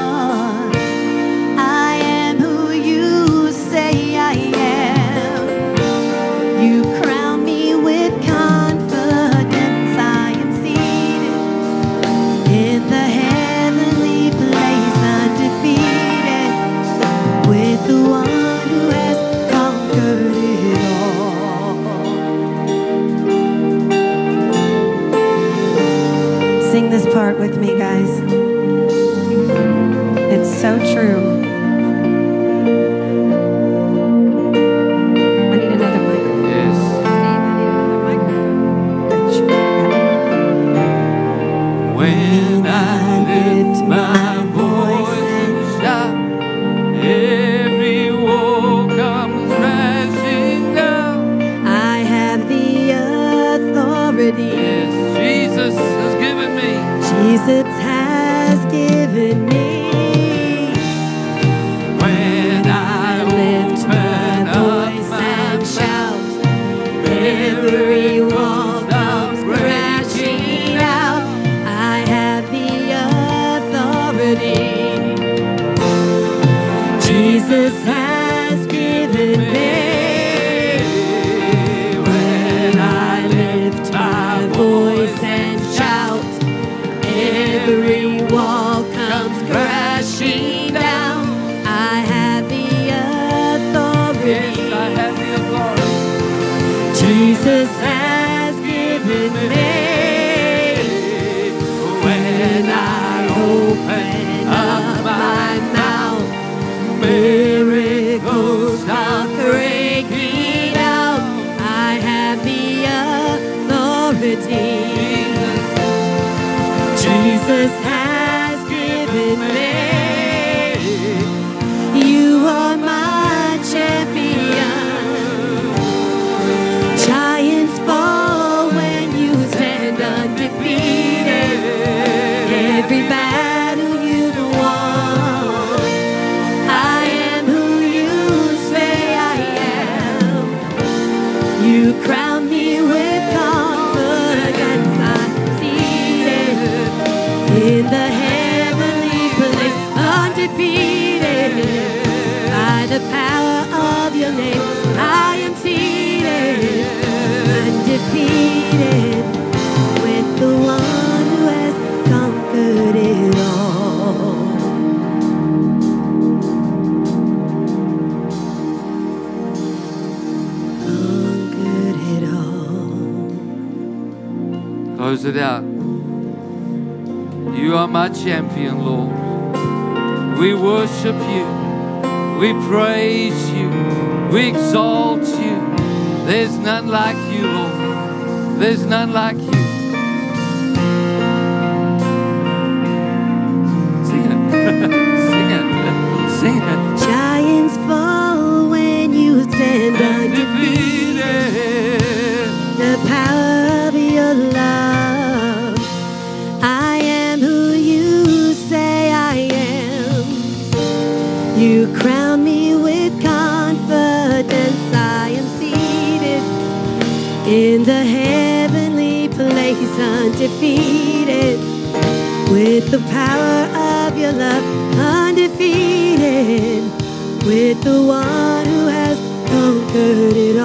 this part with me, guys. It's so true. I need another microphone. Yes. Steve, I need another microphone. Gotcha. When I lift my voice and shout, every wall comes crashing down. I have the authority. Yes, Jesus has given me. Jesus has given me. When I Lift my voice and shout, every wall comes crashing out. I have the authority. Jesus has given me. When I lift my voice and shout, every wall comes crashing down. I have the authority. Yes, I have the authority. Jesus has given me. When I open up my mouth, miracles start breaking out. I Jesus has given me. You are my champion. Giants fall when you stand undefeated. Every battle you've won. I am who you say I am. You crown me with confidence. I'm seated in the heavenly place, undefeated by the power of your name. I am seated, undefeated, with the one who has conquered it all. Conquered it all. Close it out. You are my champion, Lord. We worship you. We praise you. We exalt you. There's none like you, Lord. There's none like you. Sing it. Sing it. Sing it. Giants fall when you stand undefeated. The power of your love. I am who you say I am. You crown me with confidence. I am seated in the heavenly place, undefeated, with the power of your love, undefeated, with the one who has conquered it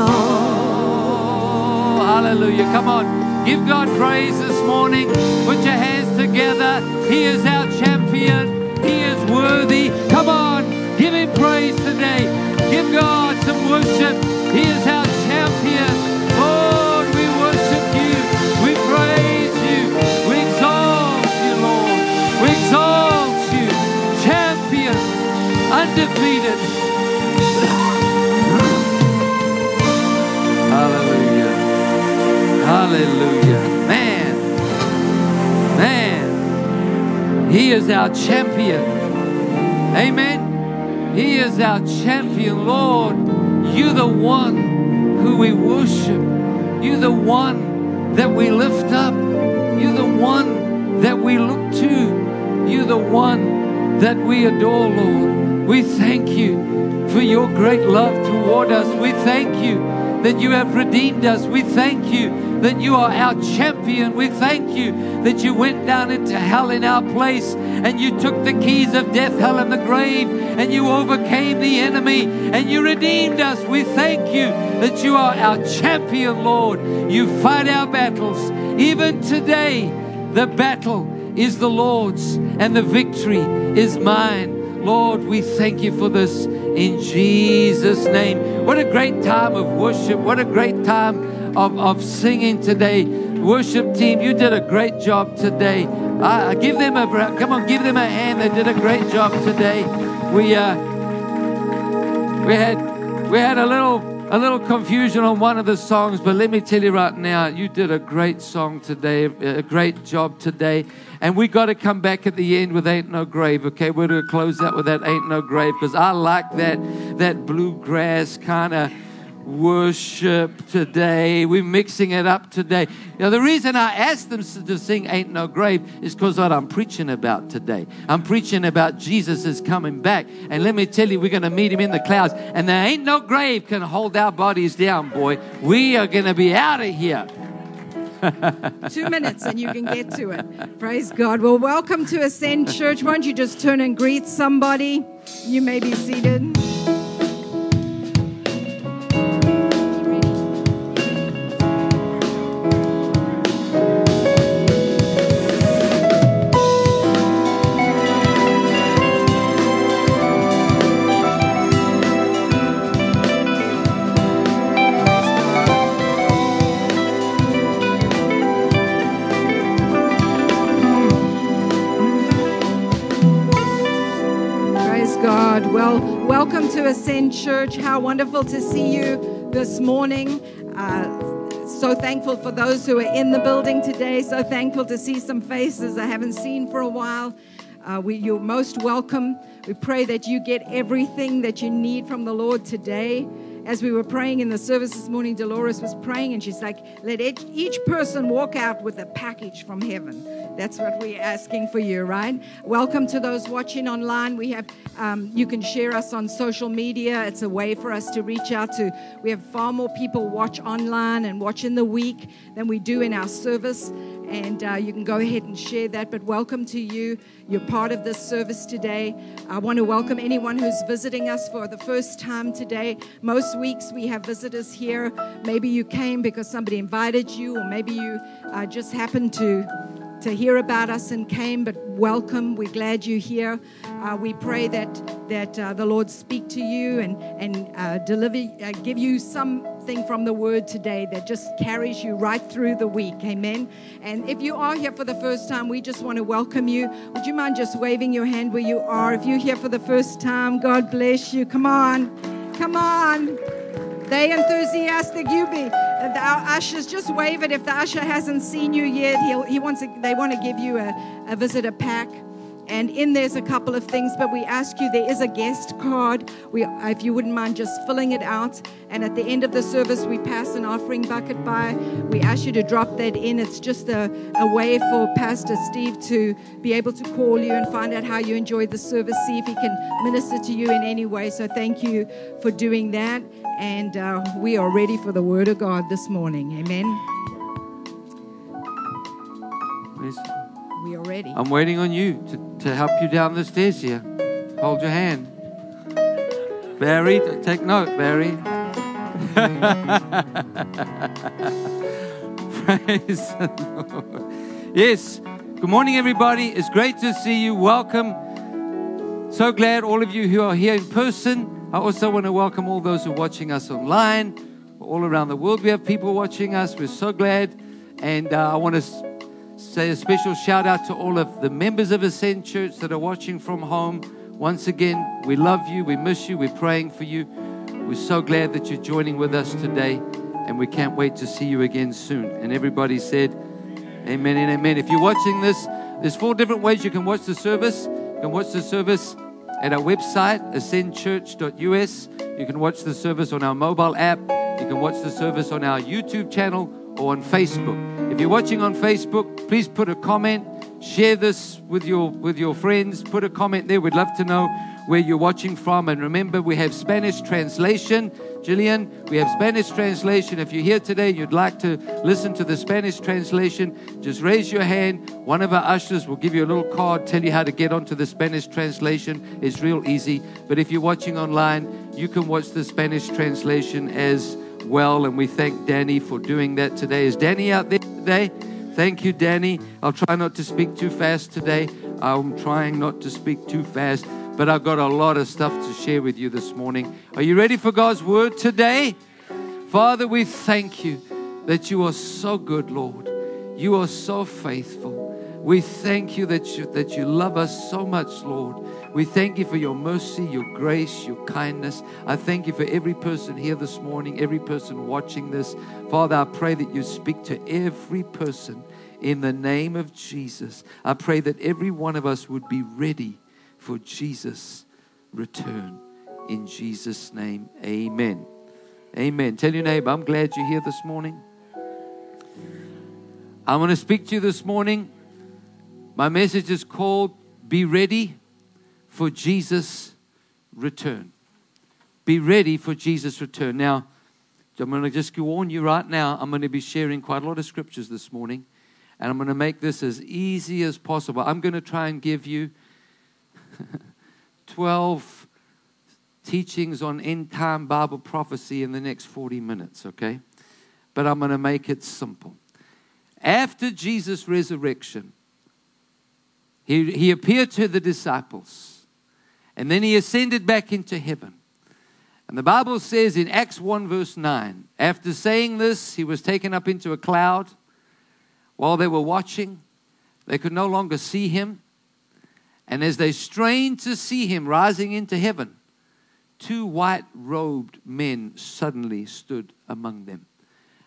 all. Oh, hallelujah. Come on. Give God praise this morning. Put your hands together. He is our champion. He is worthy. Come on. Give him praise today. Give God some worship. He is our champion. Lord, we worship you. We praise you. We exalt you, Lord. We exalt you. Champion. Undefeated. Hallelujah. Hallelujah. Man. He is our champion. Amen. He is our champion, Lord. You're the one who we worship. You're the one that we lift up. You're the one that we look to. You're the one that we adore, Lord. We thank you for your great love toward us. We thank you that you have redeemed us. We thank you that you are our champion. We thank you that you went down into hell in our place and you took the keys of death, hell, and the grave, and you overcame the enemy and you redeemed us. We thank you that you are our champion, Lord. You fight our battles. Even today, the battle is the Lord's and the victory is mine. Lord, we thank you for this in Jesus' name. What a great time of worship. What a great time of singing today. Worship team, you did a great job today. Give them a hand. They did a great job today. We had a little confusion on one of the songs, but let me tell you right now, you did a great song today, a great job today. And we got to come back at the end with Ain't No Grave, okay? We're going to close out with that Ain't No Grave because I like that bluegrass kind of worship today. We're mixing it up today. Now, the reason I asked them to sing Ain't No Grave is because what I'm preaching about today. I'm preaching about Jesus is coming back. And let me tell you, we're going to meet him in the clouds. And there ain't no grave can hold our bodies down, boy. We are going to be out of here. 2 minutes and you can get to it. Praise God. Well, welcome to Ascend Church. Won't you just turn and greet somebody? You may be seated. Well, welcome to Ascend Church. How wonderful to see you this morning. So thankful for those who are in the building today. So thankful to see some faces I haven't seen for a while. You're most welcome. We pray that you get everything that you need from the Lord today. As we were praying in the service this morning, Dolores was praying, and she's like, let each person walk out with a package from heaven. That's what we're asking for you, right? Welcome to those watching online. We have, you can share us on social media. It's a way for us to reach out to. We have far more people watch online and watch in the week than we do in our service. And you can go ahead and share that. But welcome to you. You're part of this service today. I want to welcome anyone who's visiting us for the first time today. Most weeks we have visitors here. Maybe you came because somebody invited you, or maybe you just happened to hear about us and came, but welcome. We're glad you're here. We pray that the Lord speak to you and give you something from the Word today that just carries you right through the week. Amen. And if you are here for the first time, we just want to welcome you. Would you mind just waving your hand where you are? If you're here for the first time, God bless you. Come on. Come on. They enthusiastic you be. Our ushers, just wave it. If the usher hasn't seen you yet, they want to give you a visitor pack. And in there's a couple of things, but we ask you, there is a guest card. If you wouldn't mind just filling it out. And at the end of the service, we pass an offering bucket by. We ask you to drop that in. It's just a way for Pastor Steve to be able to call you and find out how you enjoyed the service, see if he can minister to you in any way. So thank you for doing that. And we are ready for the Word of God this morning. Amen. Please. We are ready. I'm waiting on you to help you down the stairs here. Hold your hand. Barry, take note, Barry. Praise the Lord. Yes. Good morning, everybody. It's great to see you. Welcome. So glad all of you who are here in person. I also want to welcome all those who are watching us online. All around the world, we have people watching us. We're so glad. And I want to say a special shout out to all of the members of Ascend Church that are watching from home. Once again, we love you, we miss you, we're praying for you. We're so glad that you're joining with us today, and we can't wait to see you again soon. And everybody said, amen and amen. If you're watching this, there's 4 different ways you can watch the service. You can watch the service at our website, ascendchurch.us. You can watch the service on our mobile app. You can watch the service on our YouTube channel or on Facebook. If you're watching on Facebook, please put a comment. Share this with your friends. Put a comment there. We'd love to know where you're watching from. And remember, we have Spanish translation. Jillian, we have Spanish translation. If you're here today and you'd like to listen to the Spanish translation, just raise your hand. One of our ushers will give you a little card, tell you how to get onto the Spanish translation. It's real easy. But if you're watching online, you can watch the Spanish translation as well. And we thank Danny for doing that today. Is Danny out there today? Thank you, Danny. I'll try not to speak too fast today. I'm trying not to speak too fast, but I've got a lot of stuff to share with you this morning. Are you ready for God's word today? Father, we thank you that you are so good, Lord. You are so faithful. We thank you that you love us so much, Lord. We thank you for your mercy, your grace, your kindness. I thank you for every person here this morning, every person watching this. Father, I pray that you speak to every person in the name of Jesus. I pray that every one of us would be ready for Jesus' return. In Jesus' name, amen. Amen. Tell your neighbor, I'm glad you're here this morning. I want to speak to you this morning. My message is called, Be Ready for Jesus' Return. Be ready for Jesus' return. Now, I'm going to just warn you right now, I'm going to be sharing quite a lot of scriptures this morning, and I'm going to make this as easy as possible. I'm going to try and give you 12 teachings on end-time Bible prophecy in the next 40 minutes, okay? But I'm going to make it simple. After Jesus' resurrection, he appeared to the disciples, and then he ascended back into heaven. And the Bible says in Acts 1 verse 9, after saying this, he was taken up into a cloud. While they were watching, they could no longer see him. And as they strained to see him rising into heaven, 2 white-robed men suddenly stood among them.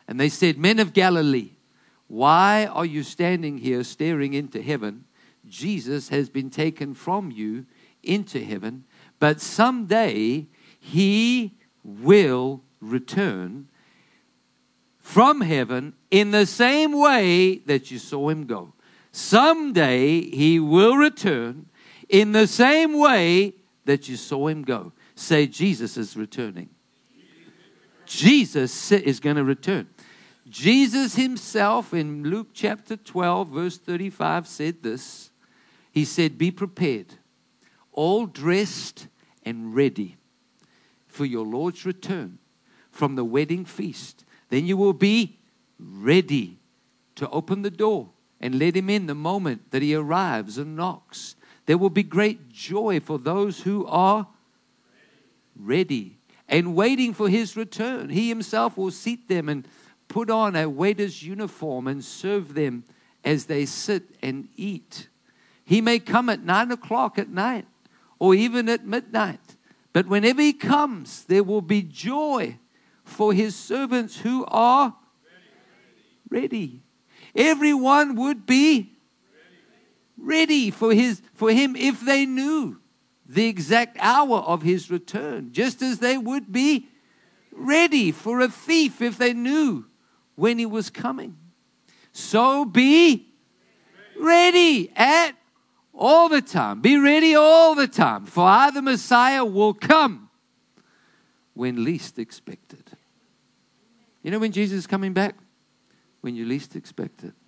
And they said, Men of Galilee, why are you standing here staring into heaven? Jesus has been taken from you into heaven, but someday he will return from heaven in the same way that you saw him go. Someday he will return in the same way that you saw him go. Say, Jesus is returning. Jesus is going to return. Jesus himself in Luke chapter 12, verse 35 said this. He said, be prepared, all dressed and ready for your Lord's return from the wedding feast. Then you will be ready to open the door and let him in the moment that he arrives and knocks. There will be great joy for those who are ready and waiting for his return. He himself will seat them and put on a waiter's uniform and serve them as they sit and eat. He may come at 9 o'clock at night or even at midnight. But whenever he comes, there will be joy for his servants who are ready. Everyone would be ready for him if they knew the exact hour of his return, just as they would be ready for a thief if they knew when he was coming. So be ready at all the time. Be ready all the time, for I, the Messiah, will come when least expected. You know when Jesus is coming back? When you least expect it.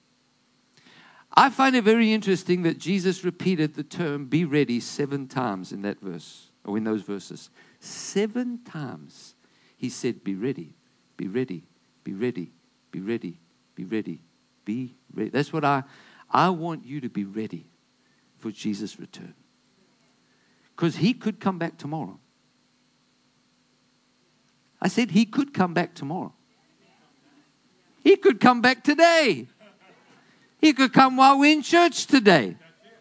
I find it very interesting that Jesus repeated the term be ready 7 times in that verse, or in those verses. 7 times he said be ready, be ready, be ready, be ready, be ready, be ready. That's what I want you to be ready for Jesus' return. Because he could come back tomorrow. I said he could come back tomorrow. He could come back today. He could come while we're in church today.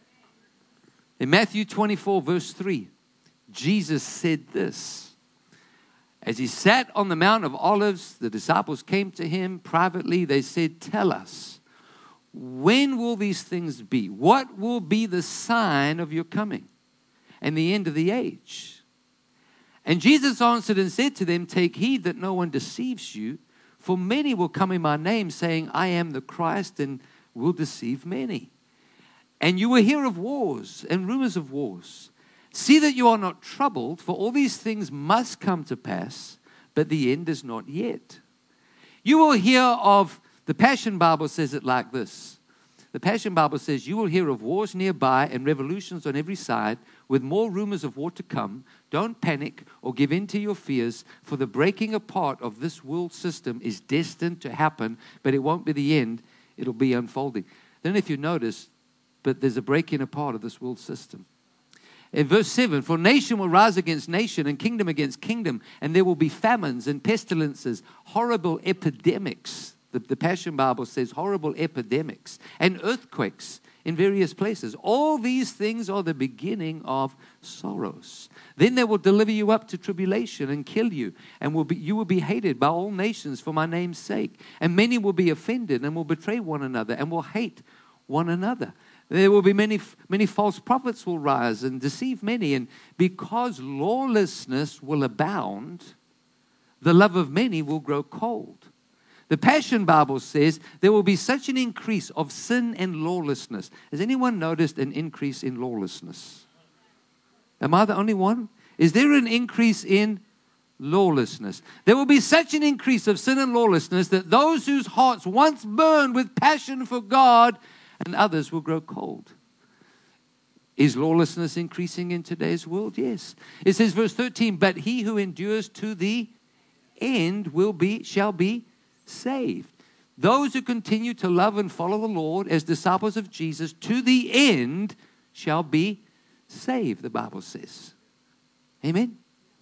In Matthew 24, verse 3, Jesus said this. As he sat on the Mount of Olives, the disciples came to him privately. They said, tell us, when will these things be? What will be the sign of your coming and the end of the age? And Jesus answered and said to them, take heed that no one deceives you, for many will come in my name, saying, I am the Christ, and will deceive many. And you will hear of wars and rumors of wars. See that you are not troubled, for all these things must come to pass, but the end is not yet. You will hear of, the Passion Bible says it like this. The Passion Bible says, you will hear of wars nearby and revolutions on every side, with more rumors of war to come. Don't panic or give in to your fears, for the breaking apart of this world system is destined to happen, but it won't be the end. It'll be unfolding. Then if you notice, but there's a breaking apart of this world system. In verse 7, for nation will rise against nation and kingdom against kingdom, and there will be famines and pestilences, horrible epidemics. The Passion Bible says horrible epidemics and earthquakes in various places. All these things are the beginning of sorrows. Then they will deliver you up to tribulation and kill you, and you will be hated by all nations for my name's sake. And many will be offended and will betray one another and will hate one another. There will be many false prophets will rise and deceive many. And because lawlessness will abound, the love of many will grow cold. The Passion Bible says there will be such an increase of sin and lawlessness. Has anyone noticed an increase in lawlessness? Am I the only one? Is there an increase in lawlessness? There will be such an increase of sin and lawlessness that those whose hearts once burned with passion for God and others will grow cold. Is lawlessness increasing in today's world? Yes. It says, verse 13, but he who endures to the end shall be saved. Those who continue to love and follow the Lord as disciples of Jesus to the end shall be saved, the Bible says. Amen.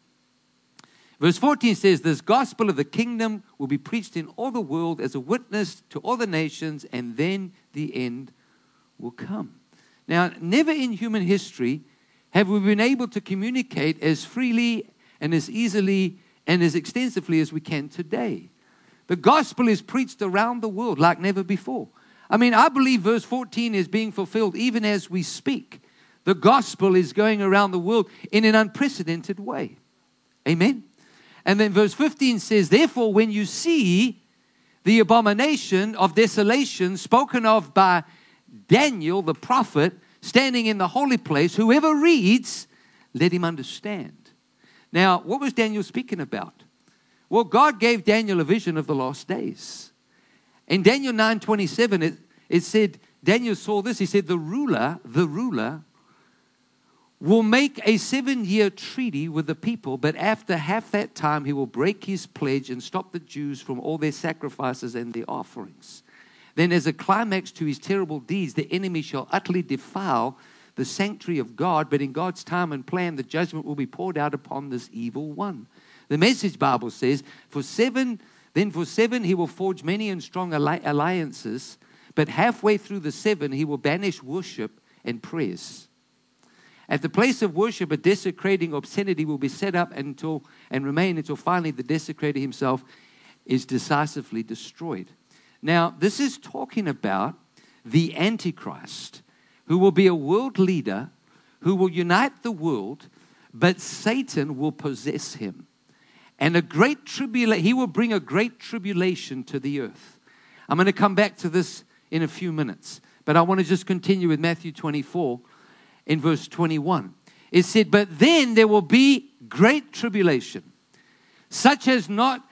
Verse 14 says, this gospel of the kingdom will be preached in all the world as a witness to all the nations, and then the end will come. Now, never in human history have we been able to communicate as freely and as easily and as extensively as we can today. The gospel is preached around the world like never before. I mean, I believe verse 14 is being fulfilled even as we speak. The gospel is going around the world in an unprecedented way. Amen. And then verse 15 says, therefore, when you see the abomination of desolation spoken of by Daniel the prophet standing in the holy place, whoever reads, let him understand. Now, what was Daniel speaking about? Well, God gave Daniel a vision of the last days. In Daniel 9:27, it said, Daniel saw this. He said, the ruler will make a 7-year treaty with the people, but after half that time, he will break his pledge and stop the Jews from all their sacrifices and their offerings. Then as a climax to his terrible deeds, the enemy shall utterly defile the sanctuary of God, but in God's time and plan, the judgment will be poured out upon this evil one. The Message Bible says, for seven he will forge many and strong alliances, but halfway through the 7, he will banish worship and prayers. At the place of worship, a desecrating obscenity will be set up and remain until finally the desecrator himself is decisively destroyed. Now, this is talking about the Antichrist, who will be a world leader, who will unite the world, but Satan will possess him. And he will bring a great tribulation to the earth. I'm going to come back to this in a few minutes, but I want to just continue with Matthew 24 in verse 21. It said, but then there will be great tribulation, such as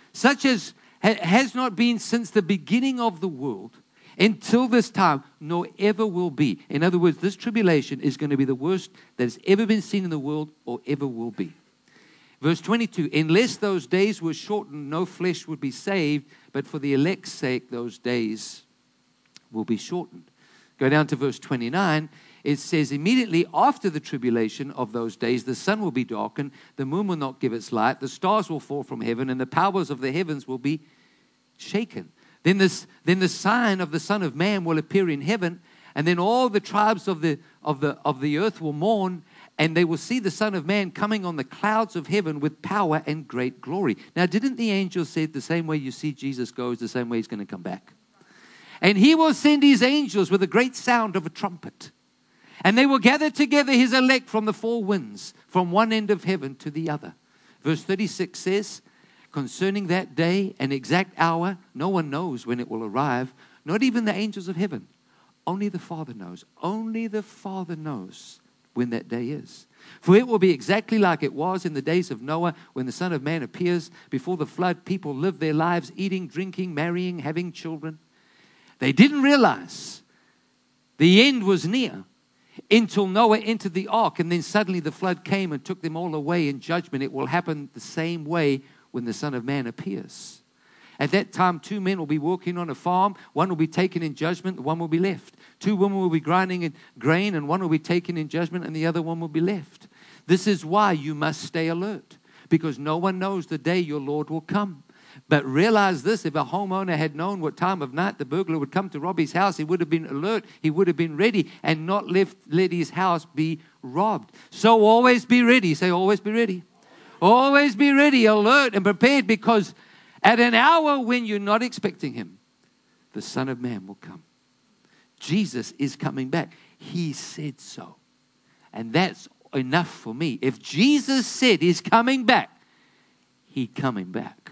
has not been since the beginning of the world until this time, nor ever will be. In other words, this tribulation is going to be the worst that has ever been seen in the world or ever will be. Verse 22, unless those days were shortened, no flesh would be saved, but for the elect's sake, those days will be shortened. Go down to verse 29. It says, immediately after the tribulation of those days, the sun will be darkened, the moon will not give its light, the stars will fall from heaven, and the powers of the heavens will be shaken. Then the sign of the Son of Man will appear in heaven, and then all the tribes of the earth will mourn, and they will see the Son of Man coming on the clouds of heaven with power and great glory. Now, didn't the angel say the same way you see Jesus go is the same way he's going to come back? And he will send his angels with a great sound of a trumpet. And they will gather together his elect from the four winds, from one end of heaven to the other. Verse 36 says, concerning that day and exact hour, no one knows when it will arrive, not even the angels of heaven. Only the Father knows. Only the Father knows when that day is. For it will be exactly like it was in the days of Noah, when the Son of Man appears. Before the flood, people lived their lives eating, drinking, marrying, having children. They didn't realize the end was near until Noah entered the ark, and then suddenly the flood came and took them all away in judgment. It will happen the same way when the Son of Man appears. At that time, 2 men will be working on a farm. One will be taken in judgment, one will be left. 2 women will be grinding in grain, and one will be taken in judgment, and the other one will be left. This is why you must stay alert, because no one knows the day your Lord will come. But realize this, if a homeowner had known what time of night the burglar would come to rob his house, he would have been alert, he would have been ready, and not let his house be robbed. So always be ready. Say, always be ready. Always be ready, alert, and prepared, because at an hour when you're not expecting him, the Son of Man will come. Jesus is coming back. He said so. And that's enough for me. If Jesus said he's coming back, he's coming back.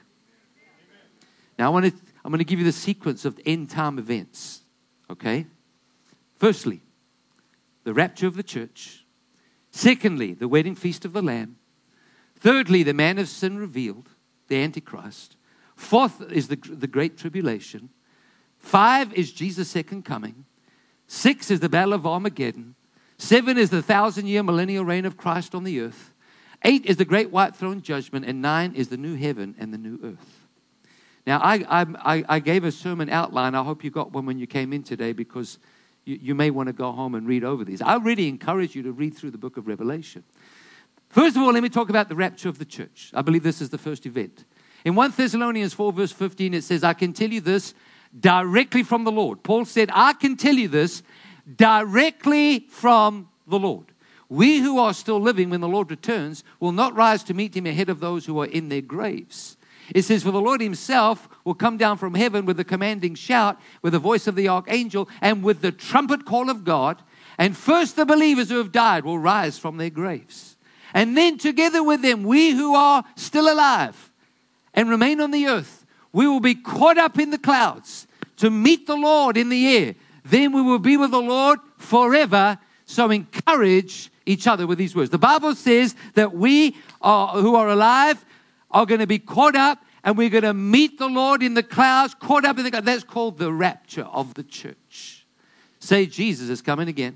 Now, I'm going to give you the sequence of end time events. Okay? Firstly, the rapture of the church. Secondly, the wedding feast of the Lamb. Thirdly, the man of sin revealed, the Antichrist. Fourth is the great tribulation. 5 is Jesus' second coming. 6 is the battle of Armageddon. 7 is the 1,000-year millennial reign of Christ on the earth. 8 is the great white throne judgment. And 9 is the new heaven and the new earth. Now, I gave a sermon outline. I hope you got one when you came in today, because you may want to go home and read over these. I really encourage you to read through the book of Revelation. First of all, let me talk about the rapture of the church. I believe this is the first event. In 1 Thessalonians 4 verse 15, it says, I can tell you this directly from the Lord. Paul said, I can tell you this directly from the Lord. We who are still living when the Lord returns will not rise to meet him ahead of those who are in their graves. It says, for the Lord himself will come down from heaven with a commanding shout, with the voice of the archangel, and with the trumpet call of God. And first the believers who have died will rise from their graves. And then together with them, we who are still alive and remain on the earth, we will be caught up in the clouds to meet the Lord in the air. Then we will be with the Lord forever. So encourage each other with these words. The Bible says that we who are alive are going to be caught up, and we're going to meet the Lord in the clouds, caught up in the clouds. That's called the rapture of the church. Say, Jesus is coming again.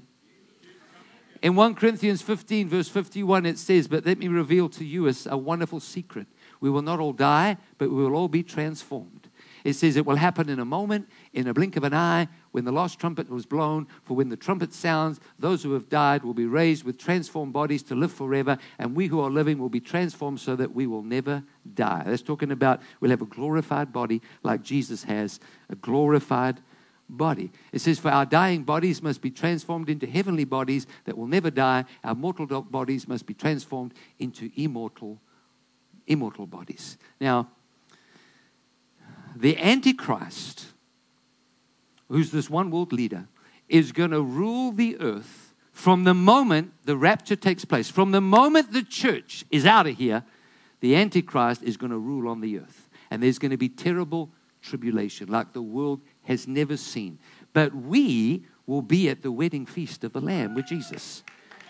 In 1 Corinthians 15, verse 51, it says, but let me reveal to you a wonderful secret. We will not all die, but we will all be transformed. It says it will happen in a moment, in a blink of an eye, when the last trumpet was blown. For when the trumpet sounds, those who have died will be raised with transformed bodies to live forever, and we who are living will be transformed so that we will never die. That's talking about we'll have a glorified body like Jesus has, a glorified body. It says, for our dying bodies must be transformed into heavenly bodies that will never die. Our mortal bodies must be transformed into immortal bodies. Now, the Antichrist, who's this one world leader, is going to rule the earth from the moment the rapture takes place. From the moment the church is out of here, the Antichrist is going to rule on the earth. And there's going to be terrible tribulation like the world has never seen. But we will be at the wedding feast of the Lamb with Jesus.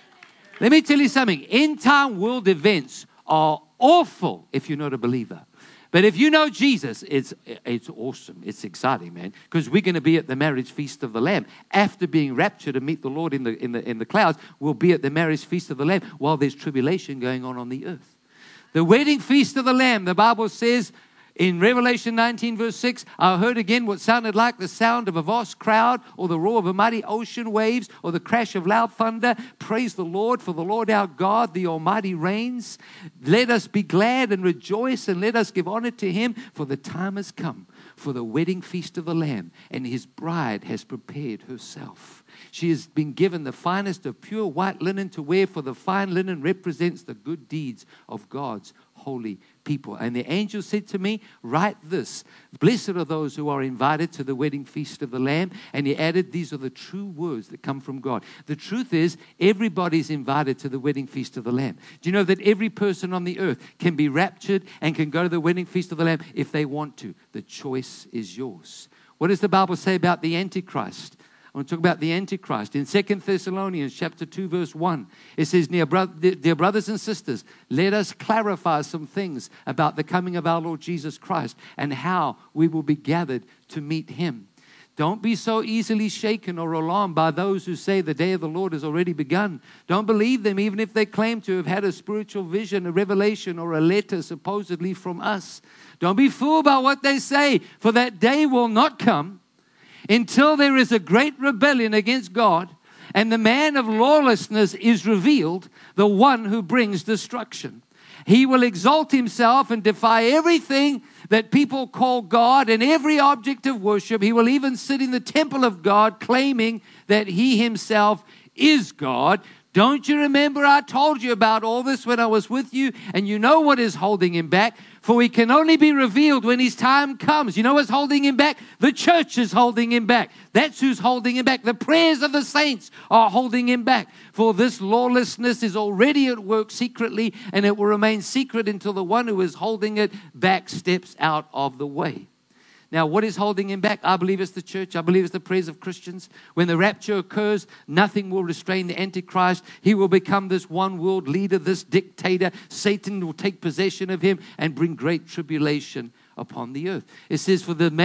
Let me tell you something. End-time world events are awful if you're not a believer. But if you know Jesus, it's awesome. It's exciting, man, because we're going to be at the marriage feast of the Lamb. After being raptured to meet the Lord in the clouds, we'll be at the marriage feast of the Lamb while there's tribulation going on the earth. The wedding feast of the Lamb, the Bible says in Revelation 19, verse 6, I heard again what sounded like the sound of a vast crowd, or the roar of a mighty ocean waves, or the crash of loud thunder. Praise the Lord, for the Lord our God, the Almighty reigns. Let us be glad and rejoice, and let us give honor to him, for the time has come for the wedding feast of the Lamb, and his bride has prepared herself. She has been given the finest of pure white linen to wear, for the fine linen represents the good deeds of God's holy people. And the angel said to me, write this, blessed are those who are invited to the wedding feast of the Lamb. And he added, these are the true words that come from God. The truth is, everybody's invited to the wedding feast of the Lamb. Do you know that every person on the earth can be raptured and can go to the wedding feast of the Lamb if they want to? The choice is yours. What does the Bible say about the Antichrist? I want to talk about the Antichrist. In 2 Thessalonians chapter 2, verse 1, it says, dear brothers and sisters, let us clarify some things about the coming of our Lord Jesus Christ and how we will be gathered to meet him. Don't be so easily shaken or alarmed by those who say the day of the Lord has already begun. Don't believe them, even if they claim to have had a spiritual vision, a revelation, or a letter supposedly from us. Don't be fooled by what they say, for that day will not come until there is a great rebellion against God and the man of lawlessness is revealed, the one who brings destruction. He will exalt himself and defy everything that people call God and every object of worship. He will even sit in the temple of God, claiming that he himself is God. Don't you remember I told you about all this when I was with you? And you know what is holding him back? For he can only be revealed when his time comes. You know what's holding him back? The church is holding him back. That's who's holding him back. The prayers of the saints are holding him back. For this lawlessness is already at work secretly, and it will remain secret until the one who is holding it back steps out of the way. Now, what is holding him back? I believe it's the church. I believe it's the prayers of Christians. When the rapture occurs, nothing will restrain the Antichrist. He will become this one world leader, this dictator. Satan will take possession of him and bring great tribulation upon the earth. It says, for the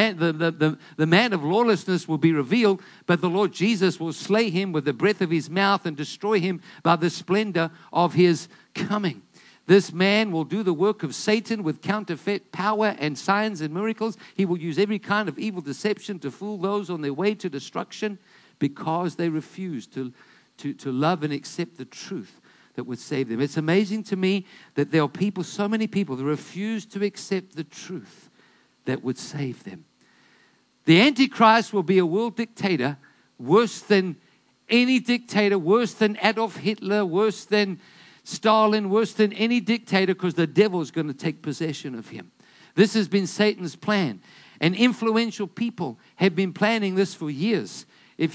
man of lawlessness will be revealed, but the Lord Jesus will slay him with the breath of his mouth and destroy him by the splendor of his coming. This man will do the work of Satan with counterfeit power and signs and miracles. He will use every kind of evil deception to fool those on their way to destruction because they refuse to love and accept the truth that would save them. It's amazing to me that there are people, so many people, that refuse to accept the truth that would save them. The Antichrist will be a world dictator, worse than any dictator, worse than Adolf Hitler, worse than Stalin, worse than any dictator, because the devil is going to take possession of him. This has been Satan's plan. And influential people have been planning this for years.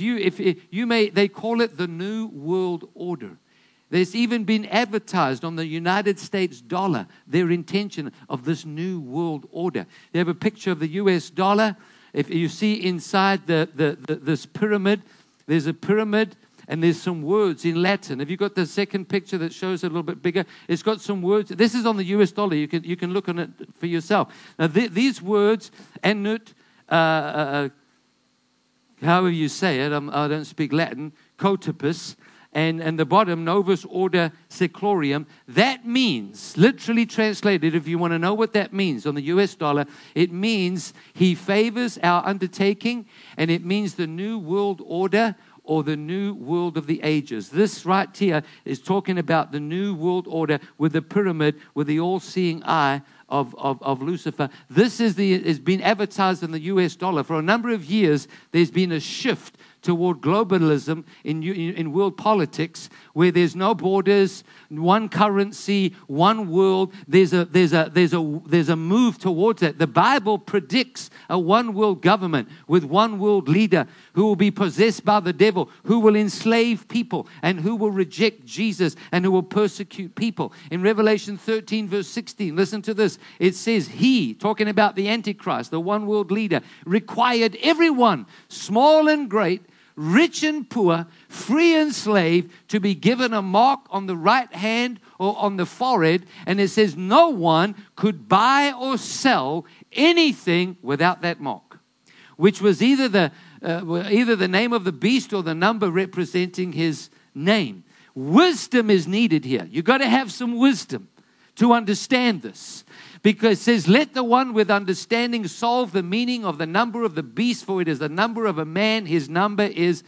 They call it the New World Order. There's even been advertised on the United States dollar, their intention of this New World Order. They have a picture of the US dollar. If you see inside this pyramid, there's a pyramid and there's some words in Latin. Have you got the second picture that shows it a little bit bigger? It's got some words. This is on the US dollar. You can look on it for yourself. Now, these words, annut, however you say it, I don't speak Latin, cotipus, and the bottom, Novus Order Seclorum, that means, literally translated, if you want to know what that means on the US dollar, it means he favors our undertaking, and it means the New World Order or the New World of the Ages. This right here is talking about the New World Order with the pyramid, with the all-seeing eye of Lucifer. This has been advertised in the US dollar. For a number of years, there's been a shift toward globalism in world politics, where there's no borders, one currency, one world. There's a move towards that. The Bible predicts a one world government with one world leader who will be possessed by the devil, who will enslave people, and who will reject Jesus, and who will persecute people. In Revelation 13 verse 16, listen to this. It says, he, talking about the Antichrist, the one world leader, required everyone, small and great, rich and poor, free and slave, to be given a mark on the right hand or on the forehead. And it says no one could buy or sell anything without that mark, which was either the name of the beast or the number representing his name. Wisdom is needed here. You've got to have some wisdom to understand this. Because it says, let the one with understanding solve the meaning of the number of the beast, for it is the number of a man. His number is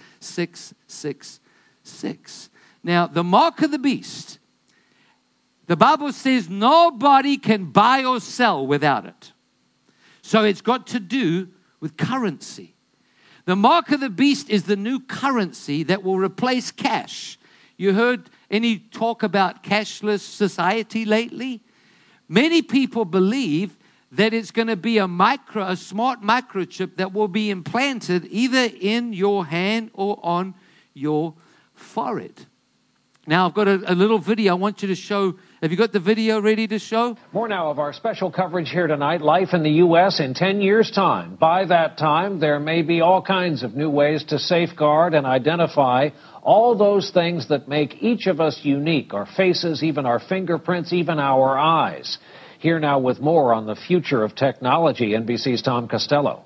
666. Now, the mark of the beast, the Bible says nobody can buy or sell without it. So it's got to do with currency. The mark of the beast is the new currency that will replace cash. You heard any talk about cashless society lately? Many people believe that it's going to be a smart microchip that will be implanted either in your hand or on your forehead. Now, I've got a little video I want you to show. Have you got the video ready to show? More now of our special coverage here tonight, life in the U.S. in 10 years' time. By that time, there may be all kinds of new ways to safeguard and identify all those things that make each of us unique, our faces, even our fingerprints, even our eyes. Here now with more on the future of technology, NBC's Tom Costello.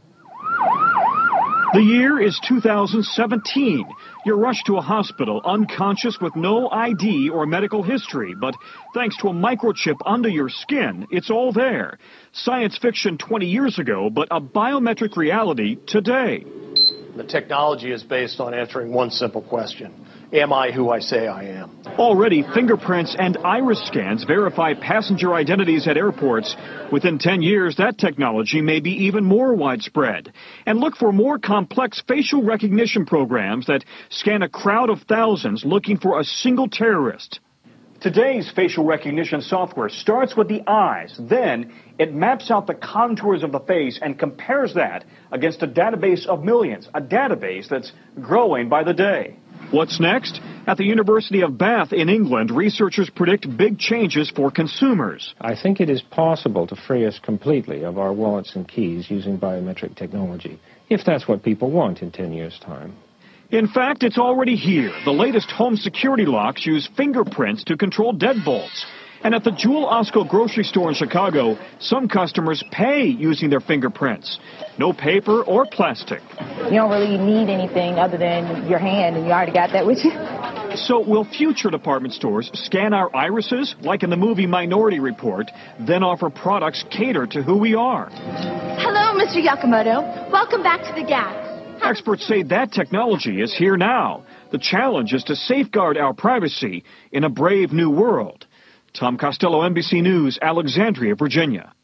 The year is 2017. You're rushed to a hospital unconscious with no ID or medical history, but thanks to a microchip under your skin, it's all there. Science fiction 20 years ago, but a biometric reality today. The technology is based on answering one simple question. Am I who I say I am? Already, fingerprints and iris scans verify passenger identities at airports. Within 10 years, that technology may be even more widespread. And look for more complex facial recognition programs that scan a crowd of thousands looking for a single terrorist. Today's facial recognition software starts with the eyes. Then it maps out the contours of the face and compares that against a database of millions, a database that's growing by the day. What's next? At the University of Bath in England, researchers predict big changes for consumers. I think it is possible to free us completely of our wallets and keys using biometric technology, if that's what people want in 10 years' time. In fact, it's already here. The latest home security locks use fingerprints to control deadbolts. And at the Jewel Osco grocery store in Chicago, some customers pay using their fingerprints. No paper or plastic. You don't really need anything other than your hand, and you already got that with you. So will future department stores scan our irises, like in the movie Minority Report, then offer products catered to who we are? Hello, Mr. Yakamoto. Welcome back to the Gap. Experts say that technology is here now. The challenge is to safeguard our privacy in a brave new world. Tom Costello, NBC News, Alexandria, Virginia.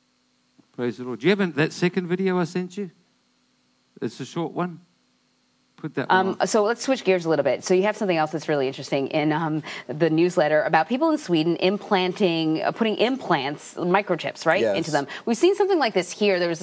Praise the Lord. Do you have that second video I sent you? It's a short one. Put that one on. So let's switch gears a little bit. So you have something else that's really interesting in the newsletter about people in Sweden putting implants, microchips, right, into them. We've seen something like this here. There was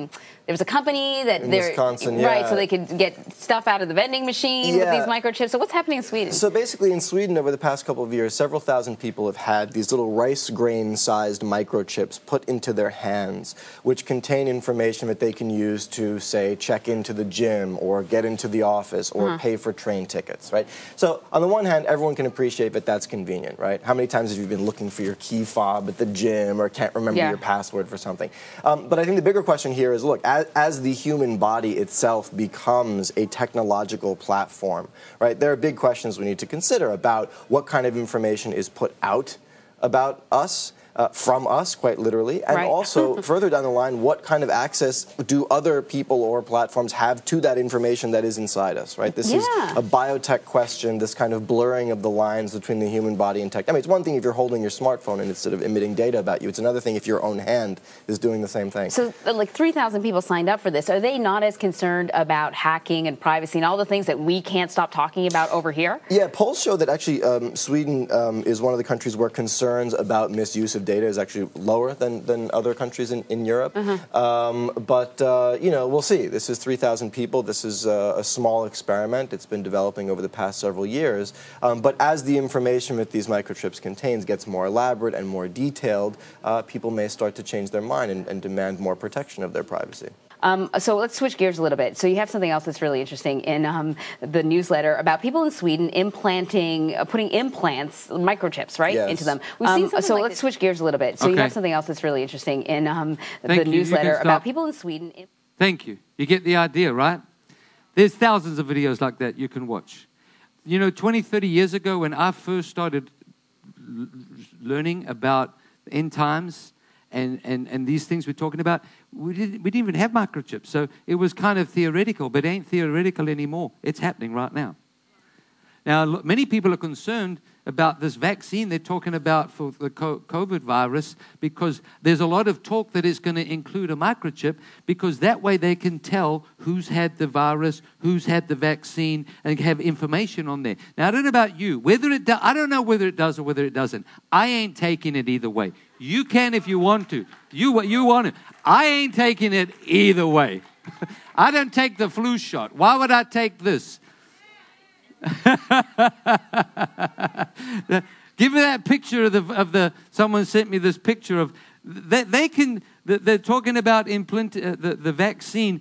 a company that in Wisconsin, right, so they could get stuff out of the vending machine with these microchips. So what's happening in Sweden? So basically in Sweden over the past couple of years, several thousand people have had these little rice grain-sized microchips put into their hands, which contain information that they can use to, say, check into the gym or get into the office or pay for train tickets, right? So on the one hand, everyone can appreciate that that's convenient, right? How many times have you been looking for your key fob at the gym or can't remember your password for something? But I think the bigger question here is, look, as the human body itself becomes a technological platform, right, there are big questions we need to consider about what kind of information is put out about us, from us, quite literally, and also further down the line, what kind of access do other people or platforms have to that information that is inside us, right? This is a biotech question, this kind of blurring of the lines between the human body and tech. I mean, it's one thing if you're holding your smartphone and it's sort of emitting data about you. It's another thing if your own hand is doing the same thing. So, like 3,000 people signed up for this. Are they not as concerned about hacking and privacy and all the things that we can't stop talking about over here? Yeah, polls show that actually Sweden is one of the countries where concerns about misuse of data is actually lower than other countries in Europe. But, you know, we'll see. This is 3,000 people. This is a small experiment. It's been developing over the past several years. But as the information that these microchips contains gets more elaborate and more detailed, people may start to change their mind and demand more protection of their privacy. So let's switch gears a little bit. So you have something else that's really interesting in the newsletter about people in Sweden putting implants, microchips, right, into them. We've seen something so let's switch gears a little bit. So you have something else that's really interesting in the newsletter about people in Sweden. Thank you. You get the idea, right? There's thousands of videos like that you can watch. You know, 20, 30 years ago when I first started learning about end times, and these things we're talking about, we didn't even have microchips. So it was kind of theoretical, but it ain't theoretical anymore. It's happening right now. Now, many people are concerned about this vaccine they're talking about for the COVID virus because there's a lot of talk that it's going to include a microchip because that way they can tell who's had the virus, who's had the vaccine, and have information on there. Now, I don't know about you. I don't know whether it does or whether it doesn't. I ain't taking it either way. You can if you want to. You want to. I ain't taking it either way. I don't take the flu shot. Why would I take this? Give me that picture of the. Someone sent me this picture of. They're talking about the vaccine.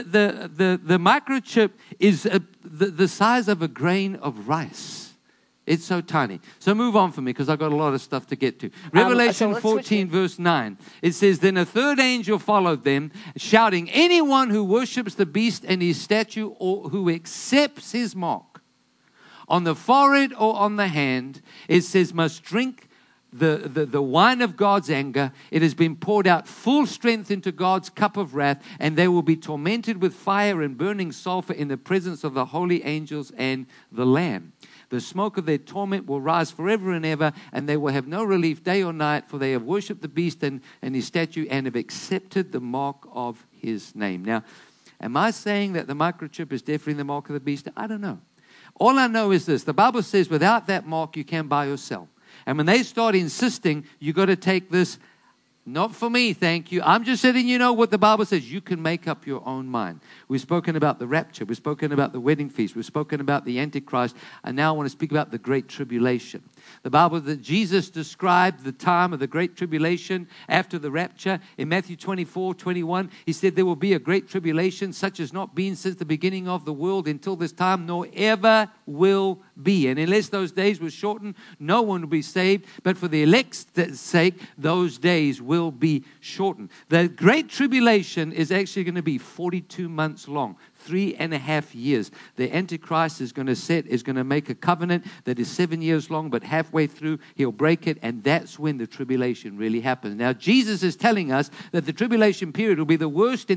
The microchip is the size of a grain of rice. It's so tiny. So move on for me because I've got a lot of stuff to get to. Revelation 14 verse 9. It says, Then a third angel followed them, shouting, Anyone who worships the beast and his statue or who accepts his mark on the forehead or on the hand, it says, must drink the wine of God's anger. It has been poured out full strength into God's cup of wrath, and they will be tormented with fire and burning sulfur in the presence of the holy angels and the Lamb. The smoke of their torment will rise forever and ever, and they will have no relief day or night, for they have worshipped the beast and his statue and have accepted the mark of his name. Now, am I saying that the microchip is definitely the mark of the beast? I don't know. All I know is this. The Bible says without that mark, you can't buy or sell. And when they start insisting, you got to take this, not for me, thank you. I'm just letting you know what the Bible says. You can make up your own mind. We've spoken about the rapture. We've spoken about the wedding feast. We've spoken about the Antichrist. And now I want to speak about the Great Tribulation. The Bible that Jesus described the time of the Great Tribulation after the rapture. In Matthew 24:21, he said there will be a great tribulation such as not been since the beginning of the world until this time, nor ever will be. And unless those days were shortened, no one will be saved. But for the elect's sake, those days will be shortened. The Great Tribulation is actually going to be 42 months long. 3.5 years. The Antichrist is going to make a covenant that is 7 years long, but halfway through he'll break it, and that's when the tribulation really happens. Now Jesus is telling us that the tribulation period will be the worst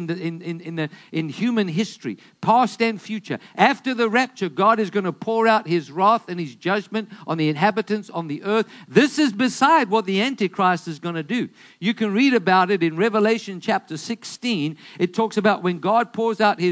in human history, past and future. After the rapture, God is going to pour out his wrath and his judgment on the inhabitants on the earth. This is beside what the Antichrist is going to do. You can read about it in Revelation chapter 16. It talks about when God pours out his wrath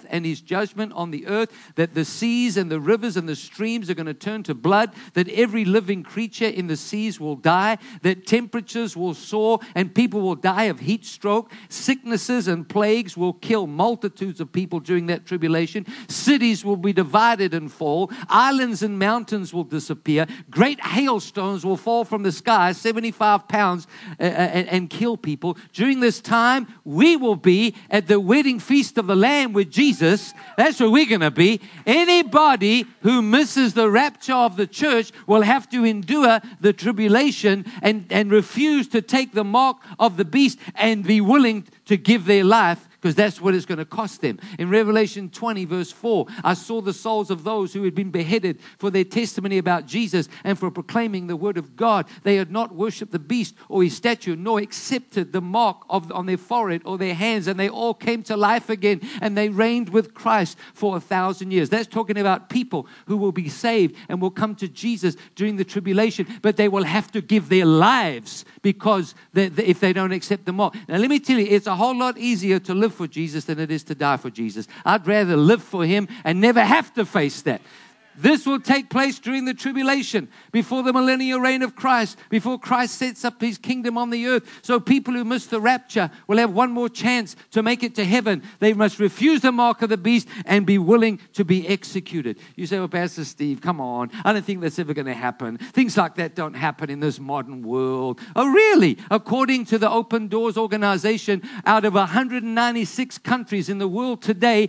wrath and his judgment on the earth, that the seas and the rivers and the streams are going to turn to blood, that every living creature in the seas will die, that temperatures will soar and people will die of heat stroke, sicknesses and plagues will kill multitudes of people during that tribulation, cities will be divided and fall, islands and mountains will disappear, great hailstones will fall from the sky, 75 pounds, and kill people. During this time, we will be at the wedding feast of the Lamb with Jesus. That's where we're going to be. Anybody who misses the rapture of the church will have to endure the tribulation and refuse to take the mark of the beast and be willing to give their life, because that's what it's going to cost them. In Revelation 20, verse 4, I saw the souls of those who had been beheaded for their testimony about Jesus and for proclaiming the word of God. They had not worshipped the beast or his statue, nor accepted the mark on their forehead or their hands, and they all came to life again, and they reigned with Christ for 1,000 years. That's talking about people who will be saved and will come to Jesus during the tribulation, but they will have to give their lives because if they don't accept the mark. Now, let me tell you, it's a whole lot easier to live for Jesus than it is to die for Jesus. I'd rather live for him and never have to face that. This will take place during the tribulation, before the millennial reign of Christ, before Christ sets up his kingdom on the earth. So people who miss the rapture will have one more chance to make it to heaven. They must refuse the mark of the beast and be willing to be executed. You say, well, Pastor Steve, come on. I don't think that's ever going to happen. Things like that don't happen in this modern world. Oh, really? According to the Open Doors organization, out of 196 countries in the world today,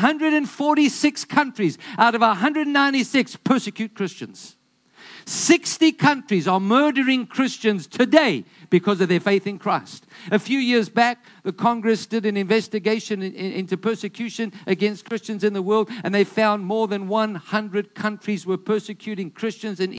146 countries out of 196 persecute Christians. 60 countries are murdering Christians today because of their faith in Christ. A few years back, the Congress did an investigation into persecution against Christians in the world, and they found more than 100 countries were persecuting Christians in